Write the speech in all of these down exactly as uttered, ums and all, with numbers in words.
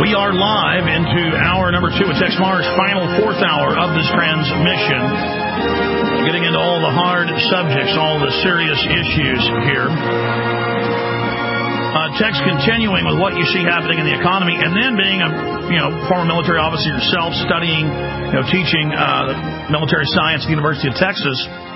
We are live into hour number two of Tex Mars' final fourth hour of this transmission. Getting into all the hard subjects, all the serious issues here. Uh, Tex continuing with what you see happening in the economy, and then being a you know former military officer yourself, studying, you know, teaching uh, military science at the University of Texas.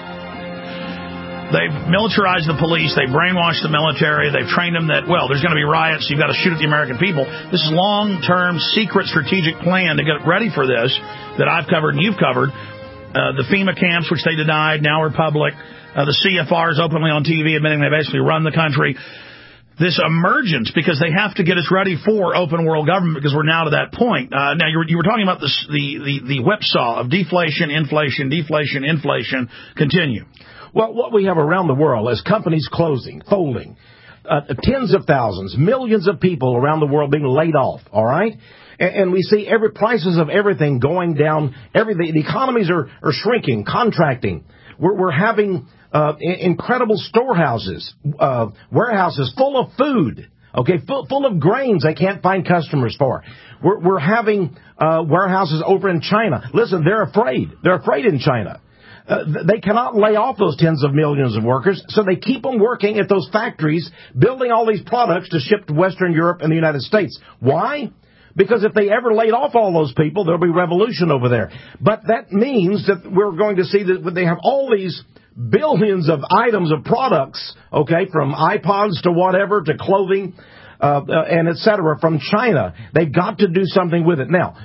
They've militarized the police. They've brainwashed the military. They've trained them that, well, there's going to be riots. You've got to shoot at the American people. This is long-term, secret, strategic plan to get ready for this that I've covered and you've covered. Uh, the FEMA camps, which they denied, now are public. Uh, the C F Rs openly on T V admitting they basically run the country. This emergence, because they have to get us ready for open world government, because we're now to that point. Uh, now, you were, you were talking about this, the, the, the whipsaw of deflation, inflation, deflation, inflation. Continue. Well, what we have around the world is companies closing, folding, uh, tens of thousands, millions of people around the world being laid off, all right? And, and we see every prices of everything going down. Everything, the economies are, are shrinking, contracting. We're, we're having uh, incredible storehouses, uh, warehouses full of food, okay, full, full of grains they can't find customers for. We're, we're having uh, warehouses over in China. Listen, they're afraid. They're afraid in China. Uh, they cannot lay off those tens of millions of workers, so they keep them working at those factories, building all these products to ship to Western Europe and the United States. Why? Because if they ever laid off all those people, there'll be revolution over there. But that means that we're going to see that they have all these billions of items of products, okay, from iPods to whatever, to clothing, uh, uh, and et cetera, from China. They've got to do something with it. Now,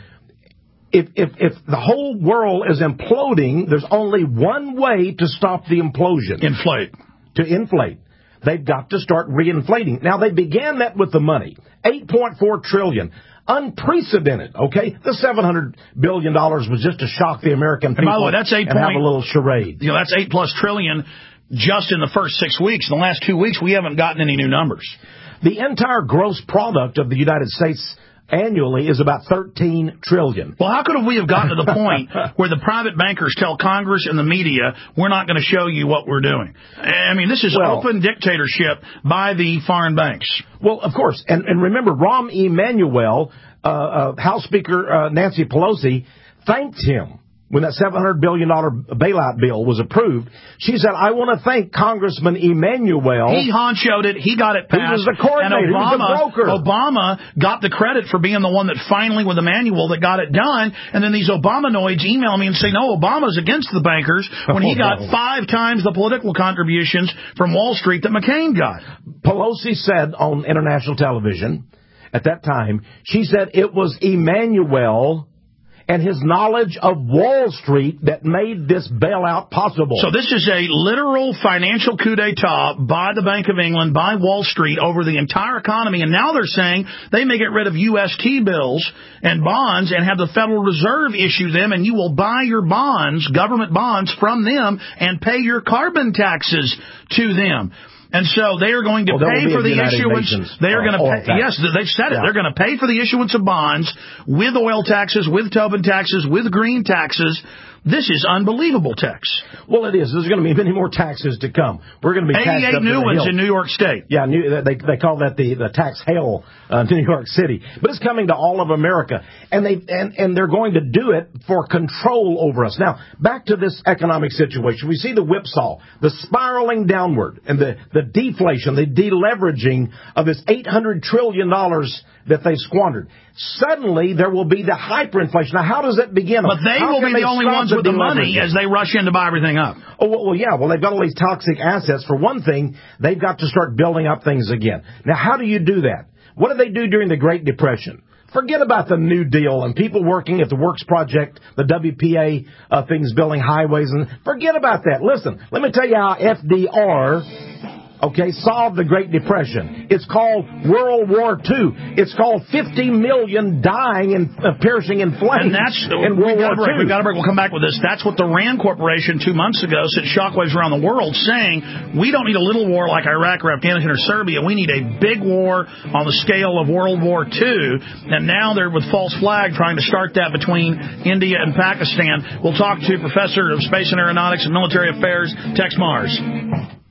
If, if if the whole world is imploding, there's only one way to stop the implosion. Inflate. To inflate. They've got to start reinflating. Now, they began that with the money. eight point four trillion dollars. Unprecedented, okay? The seven hundred billion dollars was just to shock the American people. And by the way, that's eight and point, have a little charade. You know, that's eight plus trillion just in the first six weeks. In the last two weeks, we haven't gotten any new numbers. The entire gross product of the United States annually is about thirteen trillion dollars. Well, how could we have gotten to the point where the private bankers tell Congress and the media, we're not going to show you what we're doing? I mean, this is well, open dictatorship by the foreign banks. Well, of course. And, and remember, Rahm Emanuel, uh, uh, House Speaker uh, Nancy Pelosi, thanked him when that seven hundred billion dollars bailout bill was approved. She said, I want to thank Congressman Emanuel. He honchoed it. He got it passed. He was the coordinator. And Obama, he was the broker. Obama got the credit for being the one that finally, with the manual, that got it done. And then these Obamanoids email me and say, no, Obama's against the bankers, when he got oh, no. five times the political contributions from Wall Street that McCain got. Pelosi said on international television at that time, she said it was Emanuel and his knowledge of Wall Street that made this bailout possible. So this is a literal financial coup d'etat by the Bank of England, by Wall Street, over the entire economy. And now they're saying they may get rid of U S T bills and bonds and have the Federal Reserve issue them, and you will buy your bonds, government bonds, from them and pay your carbon taxes to them. And so they are going to well, pay for the United issuance. Nations, they are uh, going to pay. Yes, they've said it. Yeah. They're going to pay for the issuance of bonds with oil taxes, with Tobin taxes, with green taxes. This is unbelievable, Tex. Well, it is. There's going to be many more taxes to come. We're going to be taxed eighty-eight up new to the ones hill. in New York State. Yeah, new, they they call that the, the tax hail uh, to New York City. But it's coming to all of America, and they and, and they're going to do it for control over us. Now, back to this economic situation. We see the whipsaw, the spiraling downward, and the, the deflation, the deleveraging of this eight hundred trillion dollars that they squandered. Suddenly, there will be the hyperinflation. Now, how does that begin? But they how will be the only ones with the money as they rush in to buy everything up. Oh, well, well, yeah. Well, they've got all these toxic assets. For one thing, they've got to start building up things again. Now, how do you do that? What did they do during the Great Depression? Forget about the New Deal and people working at the Works Project, the W P A uh, things, building highways. And forget about that. Listen, let me tell you how F D R... okay, solved the Great Depression. It's called World War Two. It's called fifty million dying and uh, perishing in flames. And that's in World War Two. We've got to break. We'll come back with this. That's what the RAND Corporation two months ago sent shockwaves around the world, saying we don't need a little war like Iraq or Afghanistan or Serbia. We need a big war on the scale of World War Two. And now they're with false flag trying to start that between India and Pakistan. We'll talk to Professor of Space and Aeronautics and Military Affairs, Tex Mars.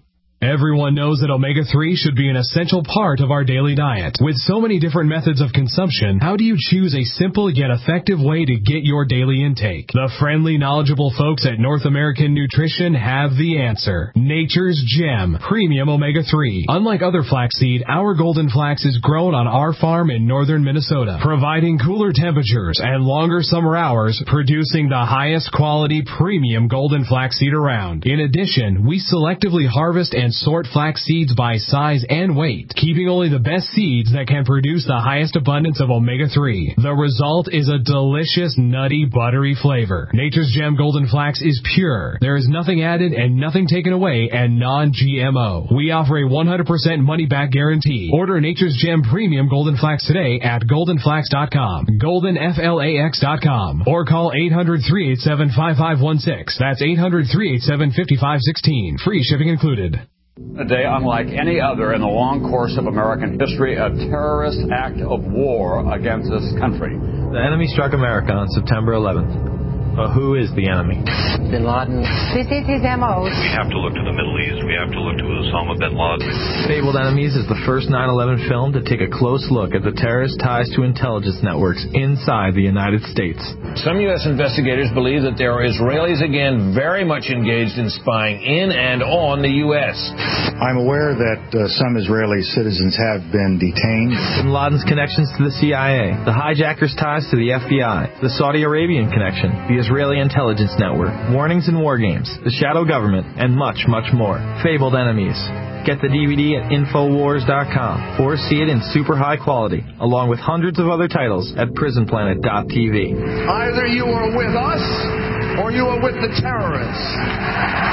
Everyone knows that omega three should be an essential part of our daily diet. With so many different methods of consumption, how do you choose a simple yet effective way to get your daily intake? The friendly, knowledgeable folks at North American Nutrition have the answer. Nature's Gem Premium Omega three. Unlike other flaxseed, our golden flax is grown on our farm in northern Minnesota, providing cooler temperatures and longer summer hours, producing the highest quality premium golden flaxseed around. In addition, we selectively harvest and sort flax seeds by size and weight, keeping only the best seeds that can produce the highest abundance of omega three. The result is a delicious, nutty, buttery flavor. Nature's Gem Golden Flax is pure. There is nothing added and nothing taken away, and non G M O. We offer a one hundred percent money-back guarantee. Order Nature's Gem Premium Golden Flax today at golden flax dot com, golden flax dot com, or call eight hundred, three eight seven, five five one six. That's eight hundred, three eight seven, five five one six. Free shipping included. A day unlike any other in the long course of American history, a terrorist act of war against this country. The enemy struck America on September eleventh. But who is the enemy? Bin Laden. This is his M O. We have to look to the Middle East. We have to look to Osama bin Laden. Fabled Enemies is the first nine eleven film to take a close look at the terrorist ties to intelligence networks inside the United States. Some U S investigators believe that there are Israelis again very much engaged in spying in and on the U S. I'm aware that uh, some Israeli citizens have been detained. Bin Laden's connections to the C I A, the hijackers' ties to the F B I, the Saudi Arabian connection, the Israeli intelligence network, warnings and war games, the shadow government, and much, much more. Fabled Enemies. Get the D V D at infowars dot com or see it in super high quality, along with hundreds of other titles at prison planet dot t v. Either you are with us or you are with the terrorists.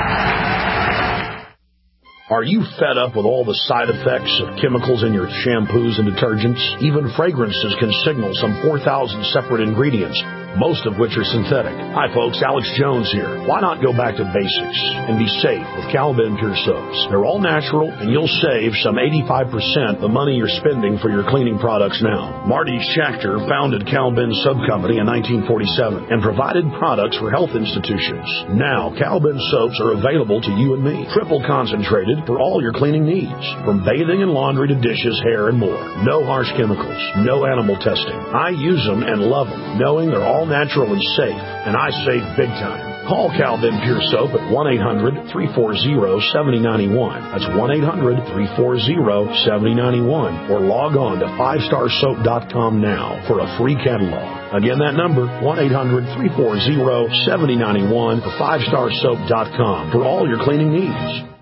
Are you fed up with all the side effects of chemicals in your shampoos and detergents? Even fragrances can signal some four thousand separate ingredients, most of which are synthetic. Hi folks, Alex Jones here. Why not go back to basics and be safe with Cal-Ben Pure Soaps? They're all natural, and you'll save some eighty-five percent the money you're spending for your cleaning products now. Marty Schachter founded Cal-Ben Soap Company in nineteen forty-seven and provided products for health institutions. Now, Cal-Ben soaps are available to you and me, triple concentrated for all your cleaning needs, from bathing and laundry to dishes, hair, and more. No harsh chemicals, no animal testing. I use them and love them, knowing they're all natural and safe, and I save big time. Call Cal-Ben Pure Soap at one eight hundred, three four zero, seven zero nine one. That's one eight hundred, three four zero, seven zero nine one. Or log on to five star soap dot com now for a free catalog. Again, that number, one eight hundred, three four zero, seven zero nine one or five star soap dot com for all your cleaning needs.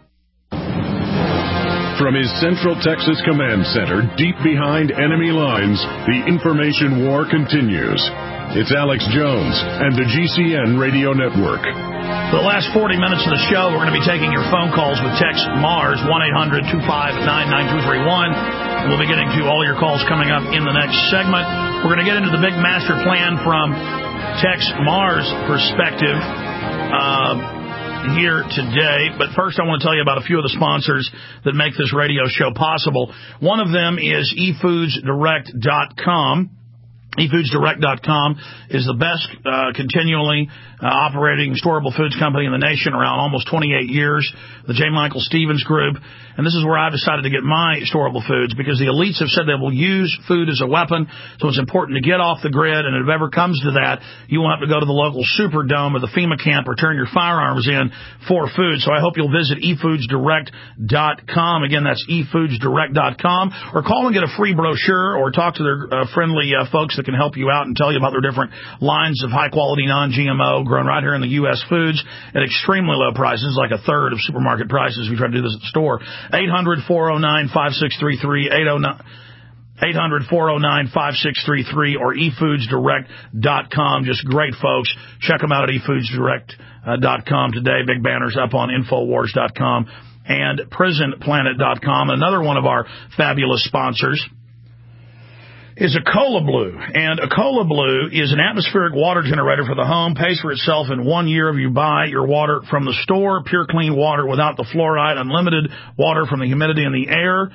From his Central Texas Command Center, deep behind enemy lines, the information war continues. It's Alex Jones and the G C N Radio Network. For the last forty minutes of the show, we're going to be taking your phone calls with text MARS, one eight hundred, two five nine, nine two three one. We'll be getting to all your calls coming up in the next segment. We're going to get into the big master plan from text MARS perspective. Uh, here today, but first I want to tell you about a few of the sponsors that make this radio show possible. One of them is e foods direct dot com. e foods direct dot com is the best uh, continually uh, operating storable foods company in the nation, around almost twenty-eight years, the J. Michael Stevens Group. And this is where I've decided to get my storable foods, because the elites have said they will use food as a weapon, so it's important to get off the grid. And if it ever comes to that, you won't have to go to the local Superdome or the FEMA camp or turn your firearms in for food. So I hope you'll visit e foods direct dot com. Again, that's e foods direct dot com. Or call and get a free brochure, or talk to their uh, friendly uh, folks that can help you out and tell you about their different lines of high-quality non G M O grown right here in the U S foods at extremely low prices, like a third of supermarket prices. We try to do this at the store. eight hundred, four oh nine, five six three three, eight hundred, four oh nine, five six three three, or e foods direct dot com. Just great folks. Check them out at e foods direct dot com today. Big banners up on infowars dot com and prison planet dot com. Another one of our fabulous sponsors is Ecola Blue. And Ecola Blue is an atmospheric water generator for the home. Pays for itself in one year if you buy your water from the store. Pure, clean water without the fluoride. Unlimited water from the humidity in the air.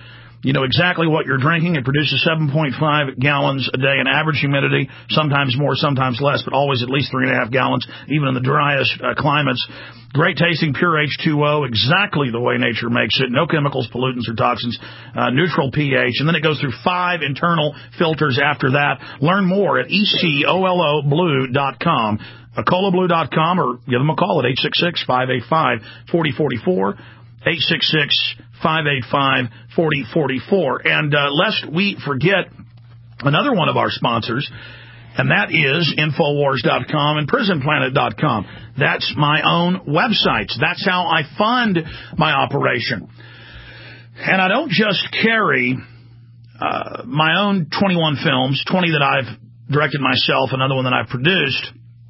You know exactly what you're drinking. It produces seven point five gallons a day in average humidity, sometimes more, sometimes less, but always at least three and a half gallons, even in the driest uh, climates. Great tasting, pure H two O, exactly the way nature makes it. No chemicals, pollutants, or toxins. Uh, neutral pH. And then it goes through five internal filters after that. Learn more at E C O L O blue dot com. Ecola blue dot com, or give them a call at eight six six, five eight five, four zero four four. eight six six, five eight five, four zero four four. And uh, lest we forget another one of our sponsors, and that is Infowars dot com and Prison Planet dot com. That's my own websites. That's how I fund my operation. And I don't just carry uh, my own twenty-one films, twenty that I've directed myself, another one that I've produced.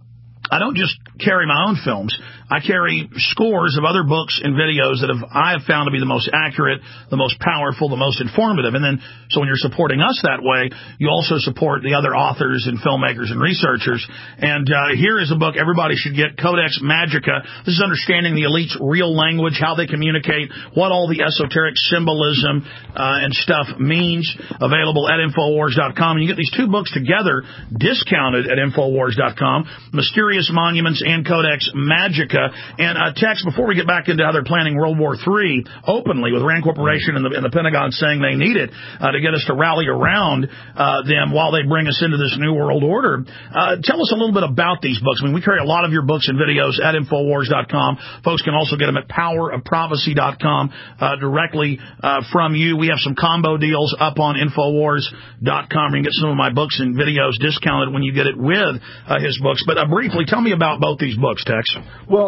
I don't just carry my own films. I carry scores of other books and videos that have I have found to be the most accurate, the most powerful, the most informative. And then, so when you're supporting us that way, you also support the other authors and filmmakers and researchers. And uh, here is a book everybody should get, Codex Magica. This is understanding the elite's real language, how they communicate, what all the esoteric symbolism uh, and stuff means. Available at Infowars dot com. And you get these two books together, discounted at Infowars dot com, Mysterious Monuments and Codex Magica. And uh, Tex, before we get back into how they're planning World War Three openly, with Rand Corporation and the, and the Pentagon saying they need it uh, to get us to rally around uh, them while they bring us into this new world order, uh, tell us a little bit about these books. I mean, we carry a lot of your books and videos at Infowars dot com. Folks can also get them at Power of Prophecy dot com uh, directly uh, from you. We have some combo deals up on Infowars dot com. You can get some of my books and videos discounted when you get it with uh, his books. But uh, briefly, tell me about both these books, Tex. Well,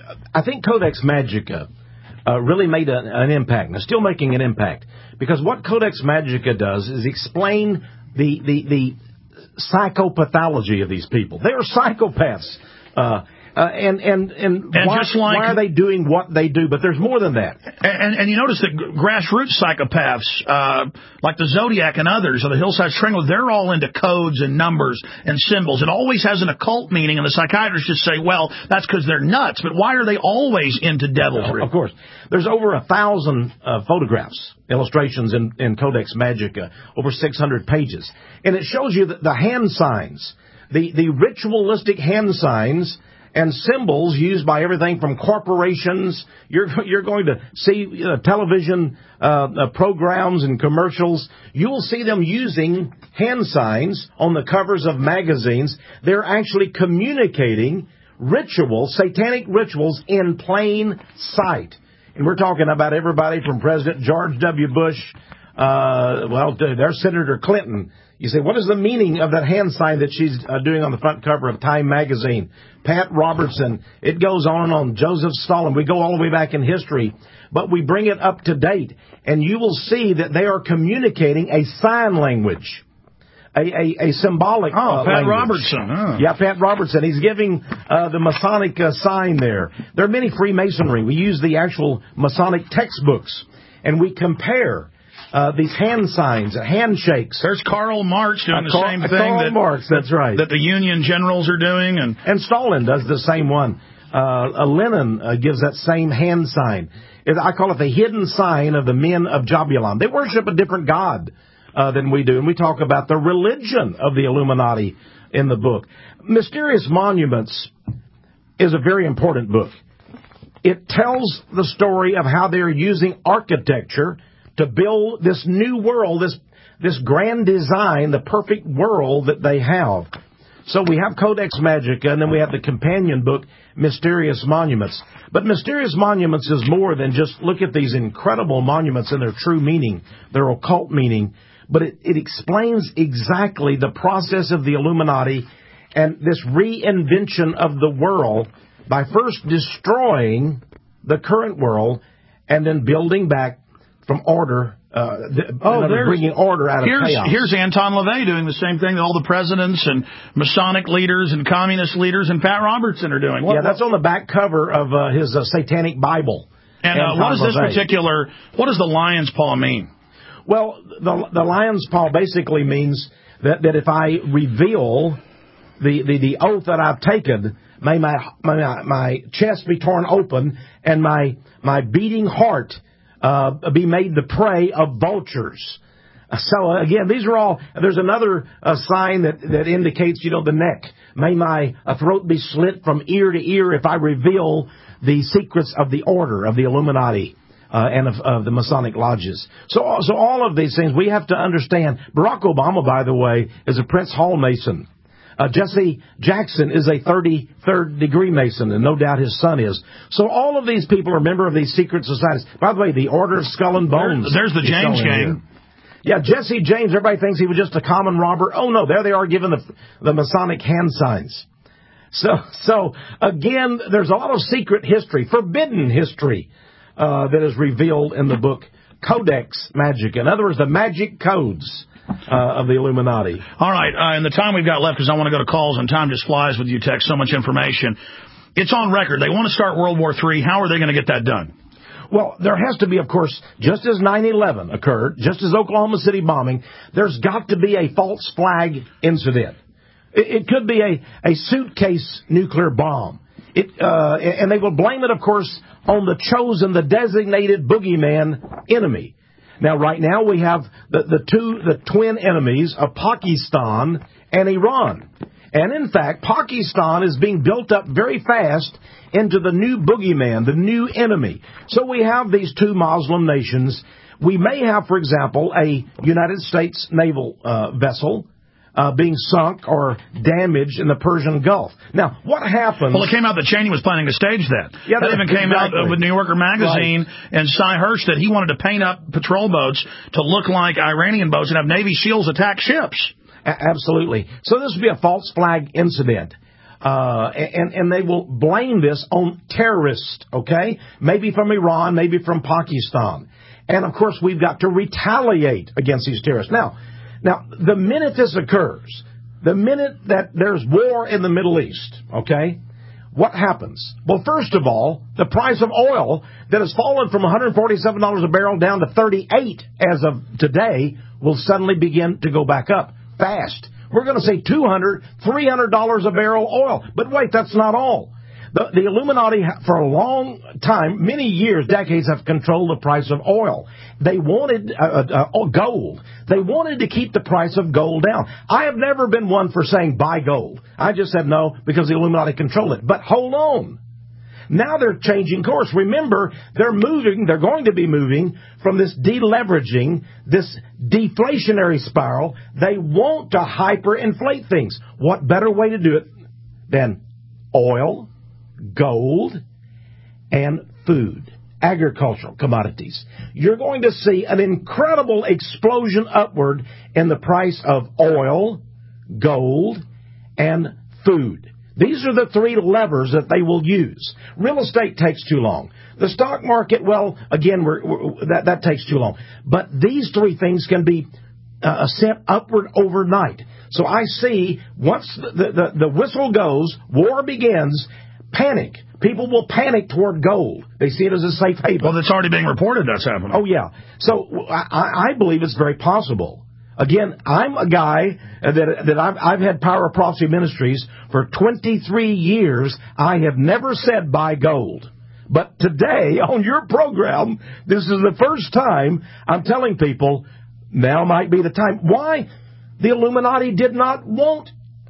I think Codex Magica uh, really made a, an impact, and is still making an impact, because what Codex Magica does is explain the the, the psychopathology of these people. They are psychopaths. Uh, Uh, and and and, and why, just like, why are they doing what they do? But there's more than that. And, and you notice that grassroots psychopaths, uh, like the Zodiac and others, or the Hillside Strangler, they're all into codes and numbers and symbols. It always has an occult meaning, and the psychiatrists just say, well, that's because they're nuts. But why are they always into deviltry? Of course. There's over a thousand uh, photographs, illustrations in, in Codex Magica, over six hundred pages. And it shows you that the hand signs, the, the ritualistic hand signs, and symbols used by everything from corporations. You're you're going to see uh, television uh, uh, programs and commercials. You will see them using hand signs on the covers of magazines. They're actually communicating rituals, satanic rituals, in plain sight. And we're talking about everybody from President George W. Bush, uh, well, there's Senator Clinton. You say, what is the meaning of that hand sign that she's uh, doing on the front cover of Time magazine? Pat Robertson. It goes on and on. Joseph Stalin. We go all the way back in history, but we bring it up to date, and you will see that they are communicating a sign language, a, a, a symbolic Oh, uh, Pat language. Robertson. Huh. Yeah, Pat Robertson. He's giving uh, the Masonic uh, sign there. There are many Freemasonry. We use the actual Masonic textbooks, and we compare Uh, these hand signs, handshakes. There's Karl Marx doing uh, the Karl, same uh, thing Karl that, Marx, that's right. that the Union generals are doing. And, and Stalin does the same one. Uh, Lenin uh, gives that same hand sign. I call it the hidden sign of the men of Jabulan. They worship a different god uh, than we do. And we talk about the religion of the Illuminati in the book. Mysterious Monuments is a very important book. It tells the story of how they're using architecture to build this new world, this this grand design, the perfect world that they have. So we have Codex Magica, and then we have the companion book, Mysterious Monuments. But Mysterious Monuments is more than just look at these incredible monuments and their true meaning, their occult meaning. But it, it explains exactly the process of the Illuminati and this reinvention of the world by first destroying the current world and then building back from order, uh, oh, bringing order out of here's, chaos. Here's Anton LaVey doing the same thing that all the presidents and Masonic leaders and communist leaders and Pat Robertson are doing. What, yeah, that's on the back cover of uh, his uh, Satanic Bible. And uh, what does this LaVey. particular, what does the lion's paw mean? Well, the, the lion's paw basically means that, that if I reveal the, the, the oath that I've taken, may my, my, my chest be torn open and my, my beating heart uh, be made the prey of vultures. So, uh, again, these are all, there's another uh, sign that, that indicates, you know, the neck. May my uh, throat be slit from ear to ear if I reveal the secrets of the order of the Illuminati uh, and of, of the Masonic lodges. So, so all of these things we have to understand. Barack Obama, by the way, is a Prince Hall Mason. Uh, Jesse Jackson is a thirty-third degree Mason, and no doubt his son is. So all of these people are members of these secret societies. By the way, the Order of Skull and Bones. There's, there's the James gang. Yeah, Jesse James, everybody thinks he was just a common robber. Oh, no, there they are giving the, the Masonic hand signs. So, so again, there's a lot of secret history, forbidden history, uh, that is revealed in the book Codex Magica. In other words, the magic codes uh, of the Illuminati. All right, uh, in the time we've got left, because I want to go to calls, and time just flies with you, Tex, so much information. It's on record. They want to start World War Three. How are they going to get that done? Well, there has to be, of course, just as nine eleven occurred, just as Oklahoma City bombing, there's got to be a false flag incident. It, it could be a, a suitcase nuclear bomb. It, uh, and they will blame it, of course, on the chosen, the designated boogeyman enemy. Now, right now, we have the, the two, the twin enemies of Pakistan and Iran. And in fact, Pakistan is being built up very fast into the new boogeyman, the new enemy. So we have these two Muslim nations. We may have, for example, a United States naval uh, vessel uh, being sunk or damaged in the Persian Gulf. Now, what happens... Well, it came out that Cheney was planning to stage that. Yeah, that even came exactly. out with New Yorker magazine, right. And Cy Hirsch that he wanted to paint up patrol boats to look like Iranian boats and have Navy SEALs attack ships. Absolutely. So this would be a false flag incident. Uh, and, and they will blame this on terrorists, okay? Maybe from Iran, maybe from Pakistan. And, of course, we've got to retaliate against these terrorists. Now, now, the minute this occurs, the minute that there's war in the Middle East, okay, what happens? Well, first of all, the price of oil that has fallen from one hundred forty-seven dollars a barrel down to thirty-eight as of today will suddenly begin to go back up. Fast. We're going to say two hundred dollars, three hundred dollars a barrel oil. But wait, that's not all. The, the Illuminati, for a long time, many years, decades, have controlled the price of oil. They wanted uh, uh, gold. They wanted to keep the price of gold down. I have never been one for saying buy gold. I just said no because the Illuminati control it. But hold on. Now they're changing course. Remember, they're moving, they're going to be moving from this deleveraging, this deflationary spiral. They want to hyperinflate things. What better way to do it than oil, gold, and food, agricultural commodities? You're going to see an incredible explosion upward in the price of oil, gold, and food. These are the three levers that they will use. Real estate takes too long. The stock market, well, again, we're, we're, that, that takes too long. But these three things can be uh, sent upward overnight. So I see once the, the, the whistle goes, war begins, panic. People will panic toward gold. They see it as a safe haven. Well, it's already being reported that's happening. Oh, yeah. So I, I believe it's very possible. Again, I'm a guy that that I've, I've had Power of Prophecy Ministries for twenty-three years. I have never said buy gold. But today, on your program, this is the first time I'm telling people now might be the time. Why? The Illuminati did not want,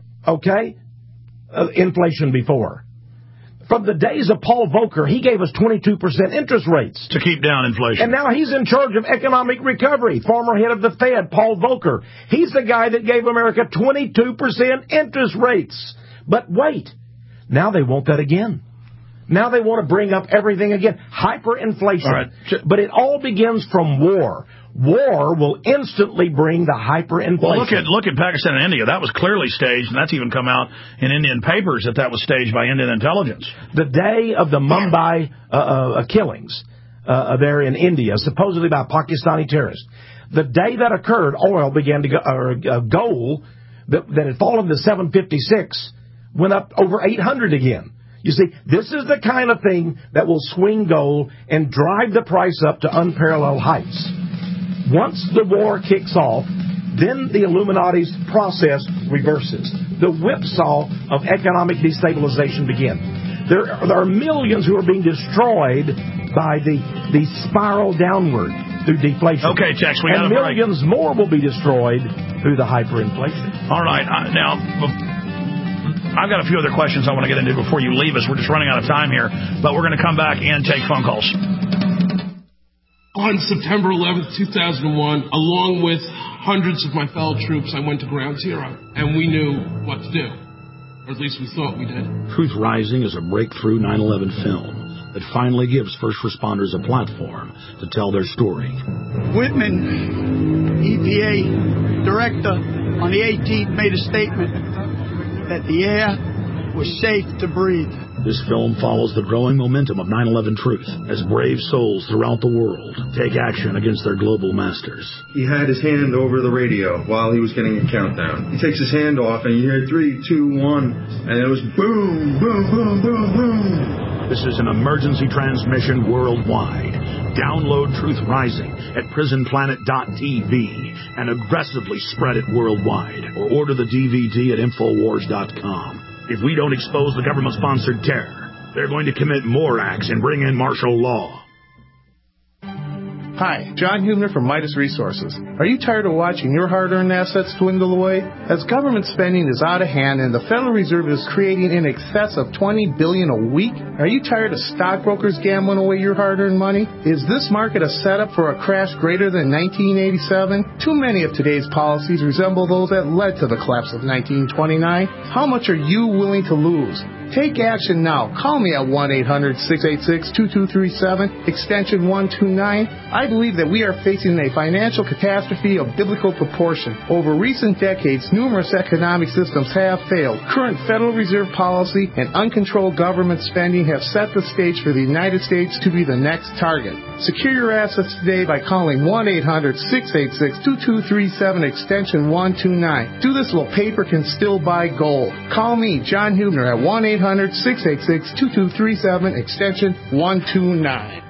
okay, uh, inflation before. From the days of Paul Volcker, he gave us twenty-two percent interest rates. To keep down inflation. And now he's in charge of economic recovery. Former head of the Fed, Paul Volcker. He's the guy that gave America twenty-two percent interest rates. But wait, now they want that again. Now they want to bring up everything again. Hyperinflation. All right. But it all begins from war. War will instantly bring the hyperinflation. Well, look at look at Pakistan and India. That was clearly staged, and that's even come out in Indian papers that that was staged by Indian intelligence. The day of the Mumbai uh, uh, killings uh, there in India, supposedly by Pakistani terrorists, the day that occurred, oil began to go, or uh, gold that, that had fallen to seven fifty-six went up over eight hundred again. You see, this is the kind of thing that will swing gold and drive the price up to unparalleled heights. Once the war kicks off, then the Illuminati's process reverses. The whipsaw of economic destabilization begins. There, there are millions who are being destroyed by the, the spiral downward through deflation. Okay, Tex, we got And a break. millions more will be destroyed through the hyperinflation. All right. Uh, now, I've got a few other questions I want to get into before you leave us. We're just running out of time here, but we're going to come back and take phone calls. On September eleventh, two thousand one, along with hundreds of my fellow troops, I went to Ground Zero, and we knew what to do. Or at least we thought we did. Truth Rising is a breakthrough nine eleven film that finally gives first responders a platform to tell their story. Whitman, E P A director, on the eighteenth made a statement that the air was safe to breathe. This film follows the growing momentum of nine eleven truth as brave souls throughout the world take action against their global masters. He had his hand over the radio while he was getting a countdown. He takes his hand off and you hear three, two, one, and it was boom, boom, boom, boom, boom. This is an emergency transmission worldwide. Download Truth Rising at prison planet dot t v and aggressively spread it worldwide, or order the D V D at infowars dot com. If we don't expose the government-sponsored terror, they're going to commit more acts and bring in martial law. Hi, John Hubner from Midas Resources. Are you tired of watching your hard-earned assets dwindle away? As government spending is out of hand and the Federal Reserve is creating in excess of twenty billion dollars a week, are you tired of stockbrokers gambling away your hard-earned money? Is this market a setup for a crash greater than nineteen eighty-seven? Too many of today's policies resemble those that led to the collapse of nineteen twenty-nine. How much are you willing to lose? Take action now. Call me at one eight hundred six eight six two two three seven, extension one two nine. I believe that we are facing a financial catastrophe of biblical proportion. Over recent decades, numerous economic systems have failed. Current Federal Reserve policy and uncontrolled government spending have set the stage for the United States to be the next target. Secure your assets today by calling one eight hundred six eight six two two three seven, extension one two nine. Do this while paper can still buy gold. Call me, John Hubner, at one eight hundred six eight six two two three seven, extension one two nine.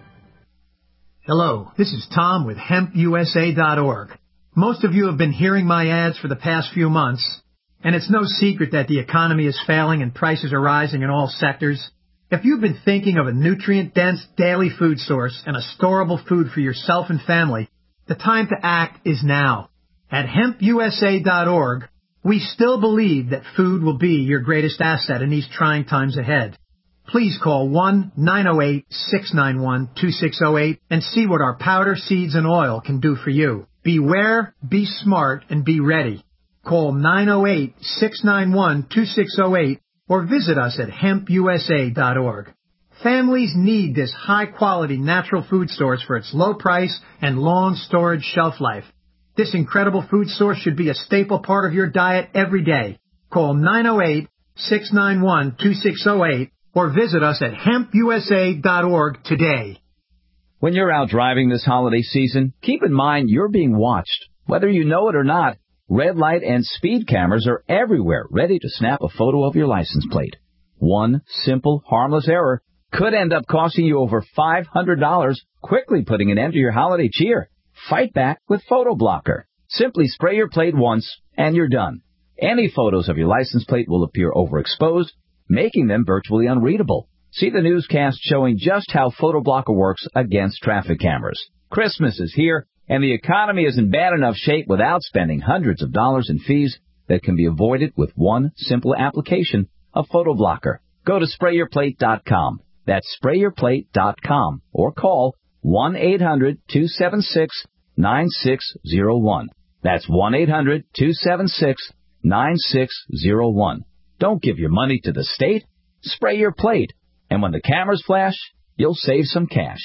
Hello, this is Tom with hemp U S A dot org. Most of you have been hearing my ads for the past few months, and it's no secret that the economy is failing and prices are rising in all sectors. If you've been thinking of a nutrient-dense daily food source and a storable food for yourself and family, the time to act is now. At hemp U S A dot org, we still believe that food will be your greatest asset in these trying times ahead. Please call one nine zero eight six nine one two six zero eight and see what our powder, seeds, and oil can do for you. Beware, be smart, and be ready. Call nine zero eight six nine one two six zero eight or visit us at hemp U S A dot org. Families need this high-quality natural food source for its low price and long storage shelf life. This incredible food source should be a staple part of your diet every day. Call nine zero eight six nine one two six zero eight or visit us at hemp U S A dot org today. When you're out driving this holiday season, keep in mind you're being watched. Whether you know it or not, red light and speed cameras are everywhere, ready to snap a photo of your license plate. One simple, harmless error could end up costing you over five hundred dollars, quickly putting an end to your holiday cheer. Fight back with Photo Blocker. Simply spray your plate once, and you're done. Any photos of your license plate will appear overexposed, making them virtually unreadable. See the newscast showing just how Photo Blocker works against traffic cameras. Christmas is here, and the economy is in bad enough shape without spending hundreds of dollars in fees that can be avoided with one simple application of Photo Blocker. Go to spray your plate dot com. That's spray your plate dot com or call one eight hundred two seven six nine six zero one. That's one eight hundred two seven six nine six zero one. Don't give your money to the state. Spray your plate. And when the cameras flash, you'll save some cash.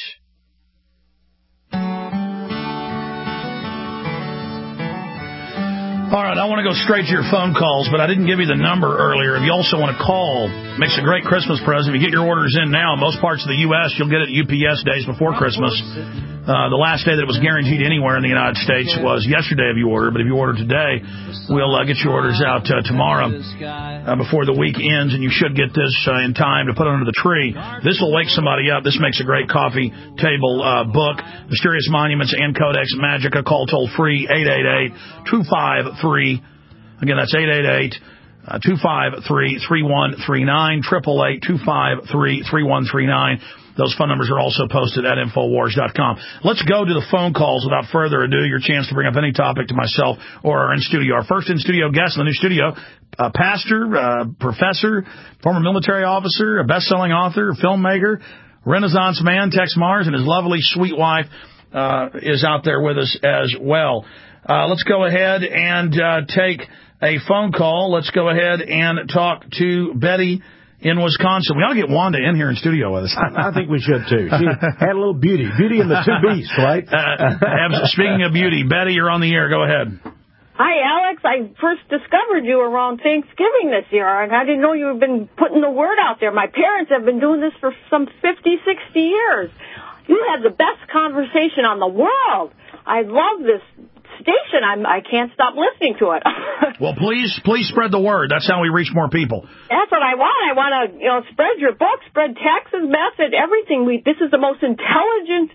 All right, I want to go straight to your phone calls, but I didn't give you the number earlier. If you also want to call, makes a great Christmas present. If you get your orders in now, in most parts of the U S, you'll get it U P S days before Christmas. Uh, the last day that it was guaranteed anywhere in the United States was yesterday if you order, but if you order today, we'll uh, get your orders out uh, tomorrow uh, before the week ends, and you should get this uh, in time to put under the tree. This will wake somebody up. This makes a great coffee table uh, book. Mysterious Monuments and Codex Magica. Call toll-free eight eight eight two five three. Again, that's eight eight eight two five three three one three nine, eight eight eight two five three three one three nine. Those phone numbers are also posted at Infowars dot com. Let's go to the phone calls without further ado. Your chance to bring up any topic to myself or our in-studio. Our first in-studio guest in the new studio, a pastor, uh, professor, former military officer, a best-selling author, filmmaker, Renaissance man, Tex Mars, and his lovely, sweet wife uh, is out there with us as well. Uh, let's go ahead and uh, take a phone call. Let's go ahead and talk to Betty in Wisconsin. We ought to get Wanda in here in studio with us. I, I think we should, too. She had a little beauty. Beauty and the two beasts, right? uh, speaking of beauty, Betty, you're on the air. Go ahead. Hi, Alex. I first discovered you around Thanksgiving this year, and I didn't know you had been putting the word out there. My parents have been doing this for some fifty, sixty years. You have the best conversation on the world. I love this station. I'm, I can't stop listening to it. Well, please, please spread the word. That's how we reach more people. That's what I want. I want to, you know, spread your book, spread Tex's message, everything. We, this is the most intelligent,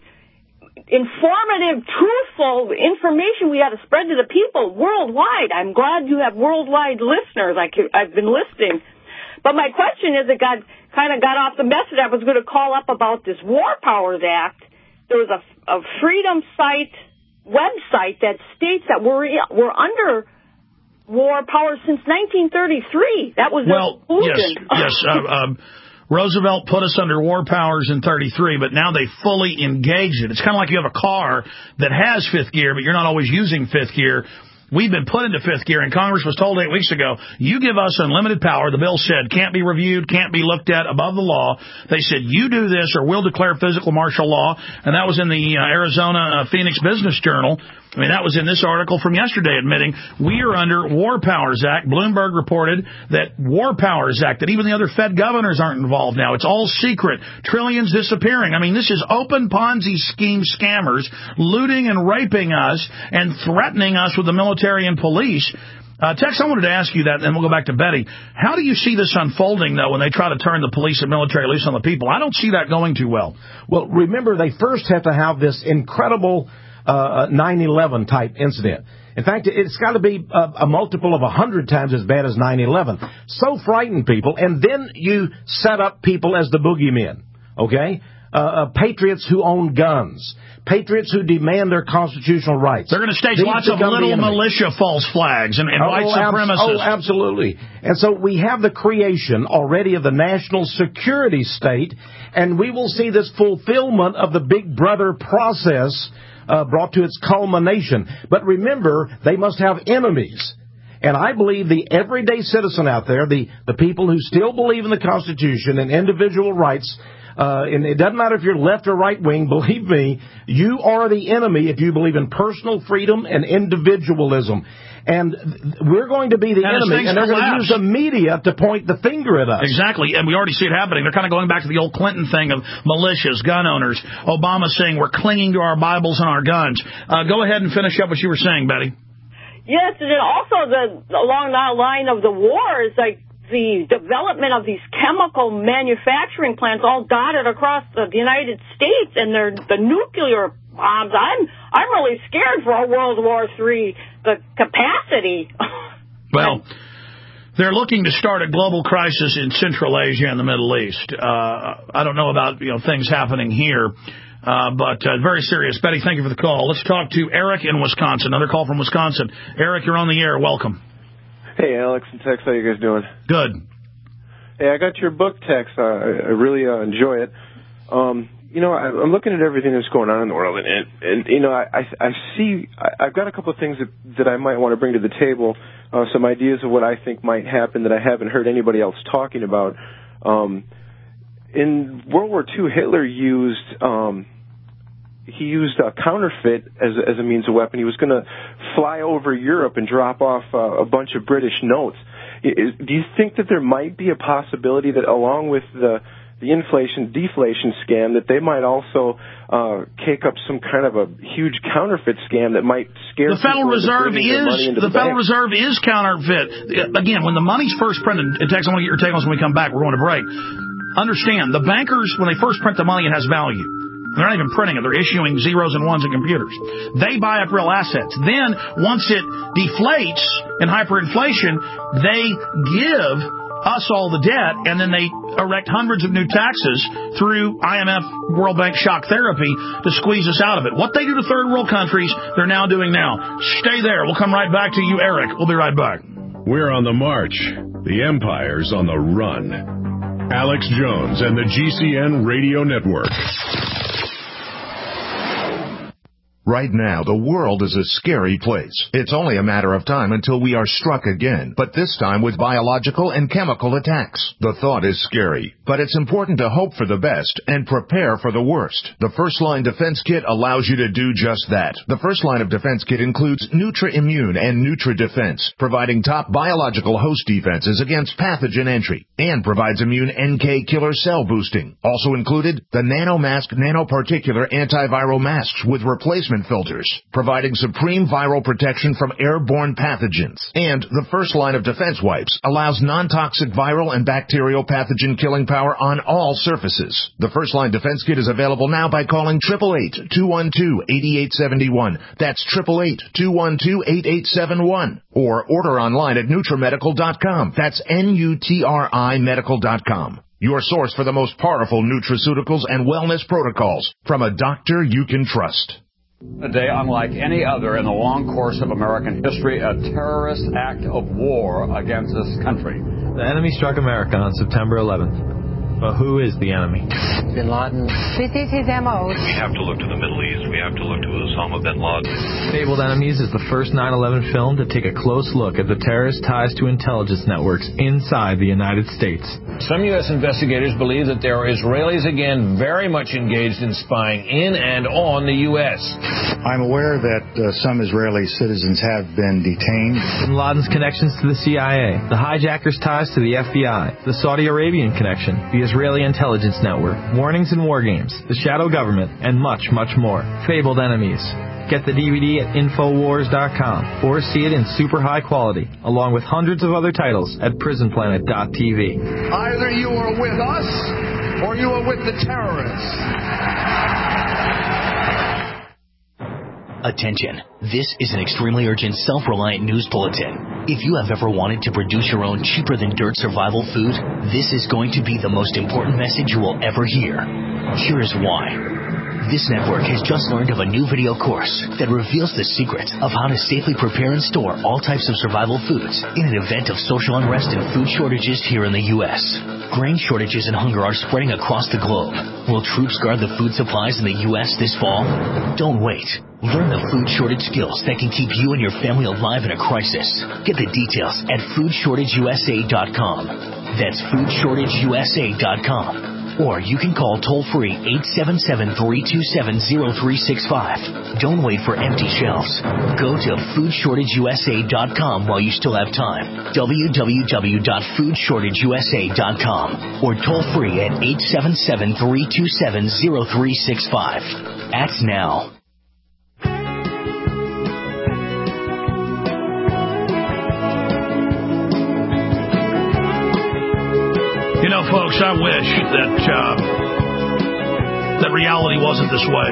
informative, truthful information we got to spread to the people worldwide. I'm glad you have worldwide listeners. I could, I've been listening. But my question is, it got kind of got off the message. I was going to call up about this War Powers Act. There was a, a Freedom Site website that states that we're we're under war power since nineteen thirty-three. That was well, the conclusion. yes, yes. Uh, um, Roosevelt put us under war powers in thirty-three, but now they fully engage it. It's kind of like you have a car that has fifth gear, but you're not always using fifth gear. We've been put into fifth gear, and Congress was told eight weeks ago, you give us unlimited power. The bill said can't be reviewed, can't be looked at above the law. They said you do this or we'll declare physical martial law, and that was in the uh, Arizona uh, Phoenix Business Journal. I mean, that was in this article from yesterday admitting we are under War Powers Act. Bloomberg reported that War Powers Act, that even the other Fed governors aren't involved now. It's all secret. Trillions disappearing. I mean, this is open Ponzi scheme scammers looting and raping us and threatening us with the military and police. Uh, Tex, I wanted to ask you that, and then we'll go back to Betty. How do you see this unfolding, though, when they try to turn the police and military loose on the people? I don't see that going too well. Well, remember, they first have to have this incredible Uh, nine eleven type incident. In fact, it's got to be a, a multiple of a hundred times as bad as nine eleven. So frighten people, and then you set up people as the boogeymen, okay? Uh, uh, patriots who own guns, patriots who demand their constitutional rights. They're going to stage These lots of little militia false flags and, and oh, white supremacists. Abs- oh, absolutely. And so we have the creation already of the national security state, and we will see this fulfillment of the Big Brother process Uh, brought to its culmination. But remember, they must have enemies. And I believe the everyday citizen out there, the, the people who still believe in the Constitution and individual rights, uh, and it doesn't matter if you're left or right wing, believe me, you are the enemy if you believe in personal freedom and individualism. And we're going to be the and enemy, and they're going to use the media to point the finger at us. Exactly, and we already see it happening. They're kind of going back to the old Clinton thing of militias, gun owners. Obama saying we're clinging to our Bibles and our guns. Uh, go ahead and finish up what you were saying, Betty. Yes, and then also the along that line of the wars, like the development of these chemical manufacturing plants all dotted across the United States, and they're the nuclear bombs. I'm I'm really scared for a World War Three. The capacity. Well, they're looking to start a global crisis in Central Asia and the Middle East. Uh, I don't know about you know things happening here, uh, but uh, very serious. Betty, thank you for the call. Let's talk to Eric in Wisconsin. Another call from Wisconsin. Eric, you're on the air. Welcome. Hey, Alex and Tex. How you guys doing? Good. Hey, I got your book, Tex. Uh, I, I really uh, enjoy it. Um, You know, I, I'm looking at everything that's going on in the world, and, and, and you know, I, I, I see, I, I've got a couple of things that, that I might want to bring to the table, uh, some ideas of what I think might happen that I haven't heard anybody else talking about. Um, in World War Two, Hitler used, um, he used a counterfeit as, as a means of weapon. He was going to fly over Europe and drop off uh, a bunch of British notes. Is, do you think that there might be a possibility that along with the the inflation deflation scam that they might also uh, kick up some kind of a huge counterfeit scam that might scare the Federal Reserve is the, the Federal Reserve is counterfeit. Again, when the money's first printed, and Tex, I want to get your take on this when we come back. We're going to break. Understand, the bankers, when they first print the money, it has value. They're not even printing it. They're issuing zeros and ones in computers. They buy up real assets. Then, once it deflates in hyperinflation, they give us all the debt, and then they erect hundreds of new taxes through I M F, World Bank shock therapy to squeeze us out of it. What they do to third world countries, they're now doing now. Stay there. We'll come right back to you, Eric. We'll be right back. We're on the march. The empire's on the run. Alex Jones and the G C N Radio Network. Right now, the world is a scary place. It's only a matter of time until we are struck again, but this time with biological and chemical attacks. The thought is scary, but it's important to hope for the best and prepare for the worst. The First Line Defense Kit allows you to do just that. The First Line of Defense Kit includes Nutra-Immune and Nutra-Defense, providing top biological host defenses against pathogen entry, and provides immune N K killer cell boosting. Also included, the NanoMask nanoparticular antiviral masks with replacement filters, providing supreme viral protection from airborne pathogens. And the First Line of Defense Wipes allows non-toxic viral and bacterial pathogen killing power on all surfaces. The First Line Defense Kit is available now by calling eight eight eight, two one two, eight eight seven one. That's eight eight eight, two one two, eight eight seven one. Or order online at nutrimedical dot com. That's N U T R I medical dot com. Your source for the most powerful nutraceuticals and wellness protocols from a doctor you can trust. A day unlike any other in the long course of American history, a terrorist act of war against this country. The enemy struck America on September eleventh. But who is the enemy? Bin Laden. This is his M O. We have to look to the Middle East. We have to look to Osama bin Laden. Fabled Enemies is the first nine eleven film to take a close look at the terrorist ties to intelligence networks inside the United States. Some U S investigators believe that there are Israelis again very much engaged in spying in and on the U S. I'm aware that uh, some Israeli citizens have been detained. Bin Laden's connections to the C I A, the hijackers' ties to the F B I, the Saudi Arabian connection, the Israeli intelligence network, warnings and war games, the shadow government, and much, much more. Fabled Enemies. Get the D V D at infowars dot com or see it in super high quality, along with hundreds of other titles at prison planet dot T V. Either you are with us or you are with the terrorists. Attention. This is an extremely urgent, self-reliant news bulletin. If you have ever wanted to produce your own cheaper-than-dirt survival food, this is going to be the most important message you will ever hear. Here is why. This network has just learned of a new video course that reveals the secret of how to safely prepare and store all types of survival foods in an event of social unrest and food shortages here in the U S. Grain shortages and hunger are spreading across the globe. Will troops guard the food supplies in the U S this fall? Don't wait. Learn the food shortage skills that can keep you and your family alive in a crisis. Get the details at food shortage U S A dot com. That's food shortage U S A dot com. Or you can call toll-free eight seven seven, three two seven, zero three six five. Don't wait for empty shelves. Go to food shortage U S A dot com while you still have time. w w w dot food shortage U S A dot com. Or toll-free at eight seven seven, three two seven, zero three six five. Act now. You know, folks, I wish that uh, that reality wasn't this way.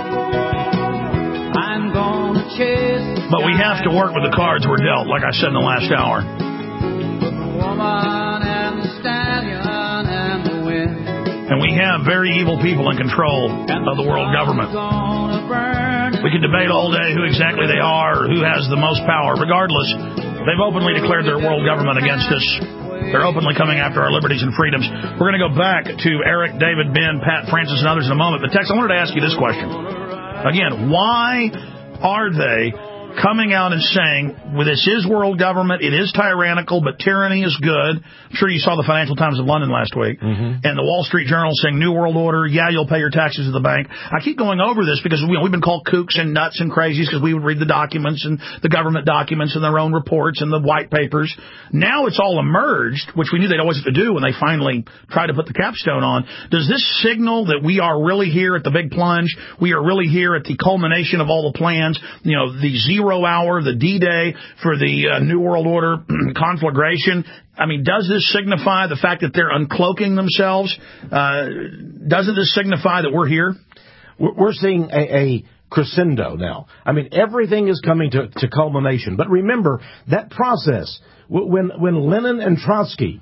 I'm gonna chase but we have to work with the cards we're dealt, like I said in the last hour. the woman and the stallion and the wind. And we have very evil people in control of the world government. We can debate all day who exactly they are or who has the most power. Regardless, they've openly declared their world government against us. They're openly coming after our liberties and freedoms. We're going to go back to Eric, David, Ben, Pat, Francis, and others in a moment. But, Tex, I wanted to ask you this question. Again, why are they coming out and saying, well, this is world government, it is tyrannical, but tyranny is good? I'm sure you saw the Financial Times of London last week, mm-hmm. and the Wall Street Journal saying, New World Order, yeah, you'll pay your taxes to the bank. I keep going over this because you know, we've been called kooks and nuts and crazies because we would read the documents and the government documents and their own reports and the white papers. Now it's all emerged, which we knew they'd always have to do when they finally tried to put the capstone on. Does this signal that we are really here at the big plunge? We are really here at the culmination of all the plans, you know, the zero hour, the D-Day for the uh, New World Order conflagration? I mean, does this signify the fact that they're uncloaking themselves? Uh, doesn't this signify that we're here? We're seeing a, a crescendo now. I mean, everything is coming to, to culmination. But remember, that process, when, when Lenin and Trotsky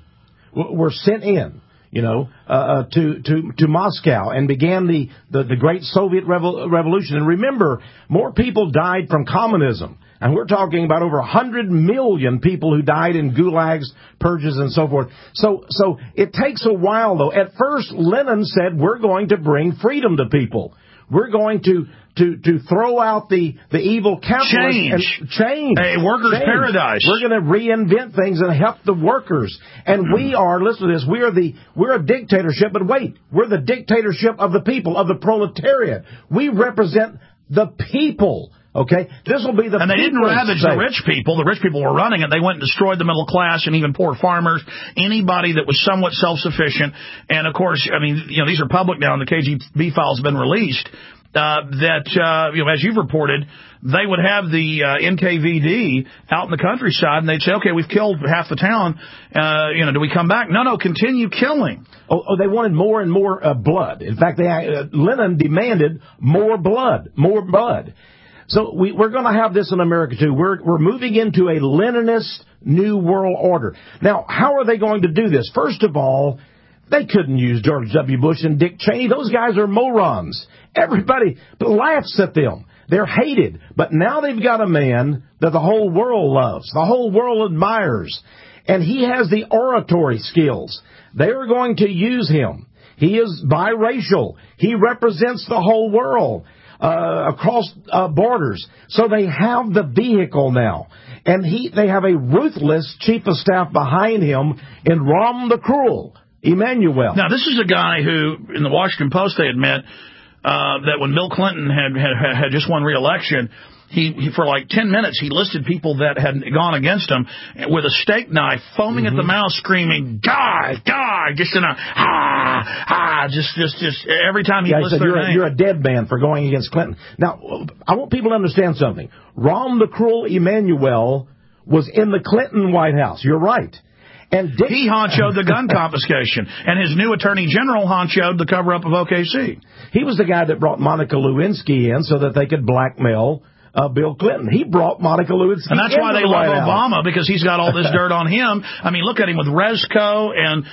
were sent in, you know, uh, to, to, to Moscow and began the, the, the great Soviet revol- revolution. And remember, more people died from communism. And we're talking about over one hundred million people who died in gulags, purges, and so forth. So, so it takes a while, though. At first, Lenin said, we're going to bring freedom to people. We're going to, to, to throw out the, the evil capitalists. Change. And change. A workers' change. paradise. We're going to reinvent things and help the workers. And we are, listen to this, we are the, we're a dictatorship, but wait, we're the dictatorship of the people, of the proletariat. We represent the people. Okay, this will be the and they didn't ravage the rich people. The rich people were running it. They went and destroyed the middle class and even poor farmers, anybody that was somewhat self-sufficient. And of course, I mean, you know, these are public now, and the K G B files have been released. Uh, that uh, you know, as you've reported, they would have the uh, N K V D out in the countryside, and they'd say, "Okay, we've killed half the town. Uh, you know, do we come back? No, no, continue killing." Oh, oh they wanted more and more uh, blood. In fact, they uh, Lenin demanded more blood, more blood. So we, we're going to have this in America, too. We're, we're moving into a Leninist New World Order. Now, how are they going to do this? First of all, they couldn't use George W. Bush and Dick Cheney. Those guys are morons. Everybody laughs at them. They're hated. But now they've got a man that the whole world loves, the whole world admires. And he has the oratory skills. They are going to use him. He is biracial. He represents the whole world. Uh, across uh, borders. So they have the vehicle now. And he, they have a ruthless chief of staff behind him in Rahm the Cruel, Emmanuel. Now, this is a guy who, in the Washington Post, they admit uh, that when Bill Clinton had, had, had just won re-election, He, he, for like ten minutes, he listed people that had gone against him with a steak knife, foaming mm-hmm. at the mouth, screaming, "God, God!" Just in a ha, ha, just, just, just every time he yeah, lists he said, their you're name. A, you're a dead man for going against Clinton. Now, I want people to understand something. Rahm the Cruel Emmanuel was in the Clinton White House. You're right. And Dick, he honchoed the gun confiscation, and his new attorney general honchoed the cover-up of O K C. He was the guy that brought Monica Lewinsky in so that they could blackmail Uh, Bill Clinton. He brought Monica Lewinsky. And that's why they the love White Obama, House. because he's got all this dirt on him. I mean, look at him with Rezko and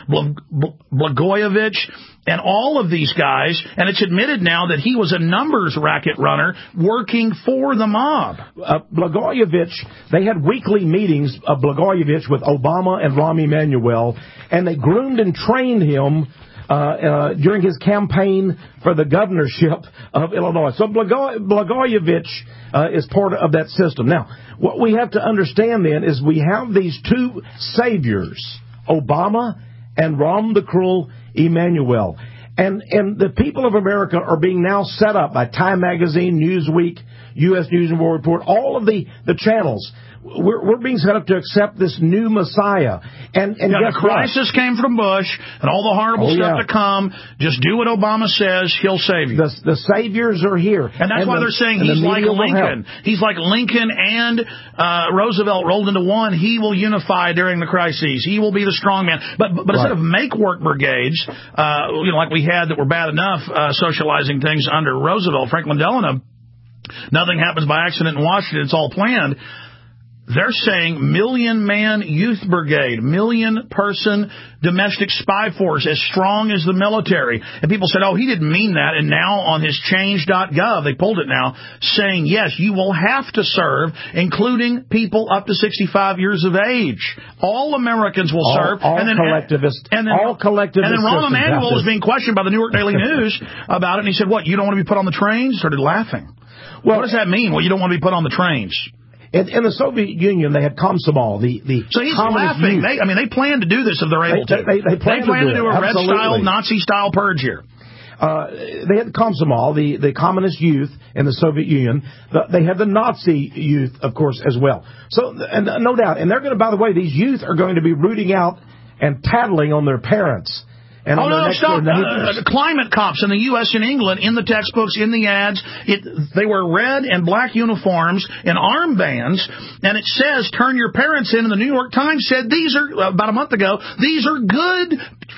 Blagojevich and all of these guys. And it's admitted now that he was a numbers racket runner working for the mob. Uh, Blagojevich, they had weekly meetings of Blagojevich with Obama and Rahm Emanuel, and they groomed and trained him Uh, uh, during his campaign for the governorship of Illinois. So Blago- Blagojevich uh, is part of that system. Now, what we have to understand then is we have these two saviors, Obama and Rahm the Cruel Emmanuel. And, and the people of America are being now set up by Time Magazine, Newsweek, U S News and World Report, all of the, the channels. We're, we're being set up to accept this new Messiah. And, and yeah, guess the crisis what? came from Bush, and all the horrible oh, stuff yeah. to come. Just do what Obama says. He'll save you. The, the saviors are here. And that's and why the, they're saying he's he's like Lincoln. Help. He's like Lincoln and uh, Roosevelt rolled into one. He will unify during the crises. He will be the strong man. But, but, but right. instead of make-work brigades, uh, you know, like we had that were bad enough uh, socializing things under Roosevelt, Franklin Delano, nothing happens by accident in Washington. It's all planned. They're saying million-man youth brigade, million-person domestic spy force, as strong as the military. And people said, oh, he didn't mean that. And now on his change dot gov, they pulled it now, saying, yes, you will have to serve, including people up to sixty-five years of age. All Americans will all, serve. All and then, collectivist. And then, all collectivist. And then Rahm Emanuel was being questioned by the New York Daily News about it. And he said, what, you don't want to be put on the trains? Started laughing. Well, what does that mean? Well, you don't want to be put on the trains. In, in the Soviet Union, they had Komsomol, the the so he's laughing. They, I mean, they plan to do this if they're able they, to. They, they, they plan, they plan to do, to do a red-style, Nazi-style purge here. Uh, they had Komsomol, the, the communist youth in the Soviet Union. The, they had the Nazi youth, of course, as well. So, and no doubt, and they're going to, by the way, these youth are going to be rooting out and tattling on their parents. And oh, no, stop. Uh, climate cops in the U S and England, in the textbooks, in the ads, it, they wear red and black uniforms and armbands, and it says, turn your parents in, and the New York Times said, these are, about a month ago, these are good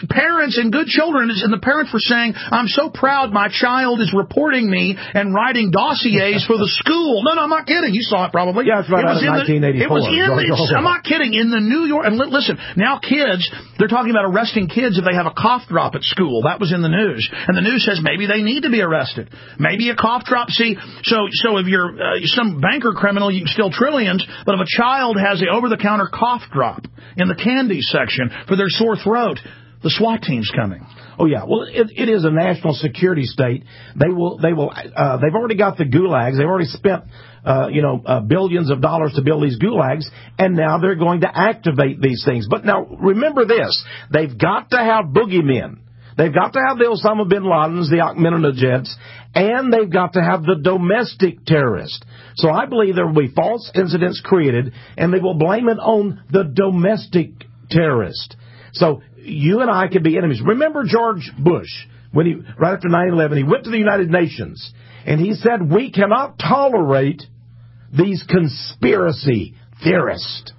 parents and good children, and the parents were saying, I'm so proud my child is reporting me and writing dossiers for the school. No, no, I'm not kidding. You saw it probably. Yeah, it's right it out of nineteen eighty-four. It was in the, I'm not kidding. In the New York, and li- listen, now kids, they're talking about arresting kids if they have a cough drop at school. That was in the news. And the news says maybe they need to be arrested. Maybe a cough drop. See, so so if you're uh, some banker criminal, you can steal trillions, but if a child has a over-the-counter cough drop in the candy section for their sore throat, the SWAT team's coming. Oh yeah, well it, it is a national security state. They will they will uh, they've already got the gulags. They've already spent uh, you know uh, billions of dollars to build these gulags, and now they're going to activate these things. But now remember this: they've got to have boogeymen. They've got to have the Osama bin Ladens, the Ahmadinejad's, and they've got to have the domestic terrorists. So I believe there will be false incidents created, and they will blame it on the domestic terrorist. So you and I could be enemies. Remember George Bush, when he right after nine eleven, he went to the United Nations, and he said, we cannot tolerate these conspiracy theorists.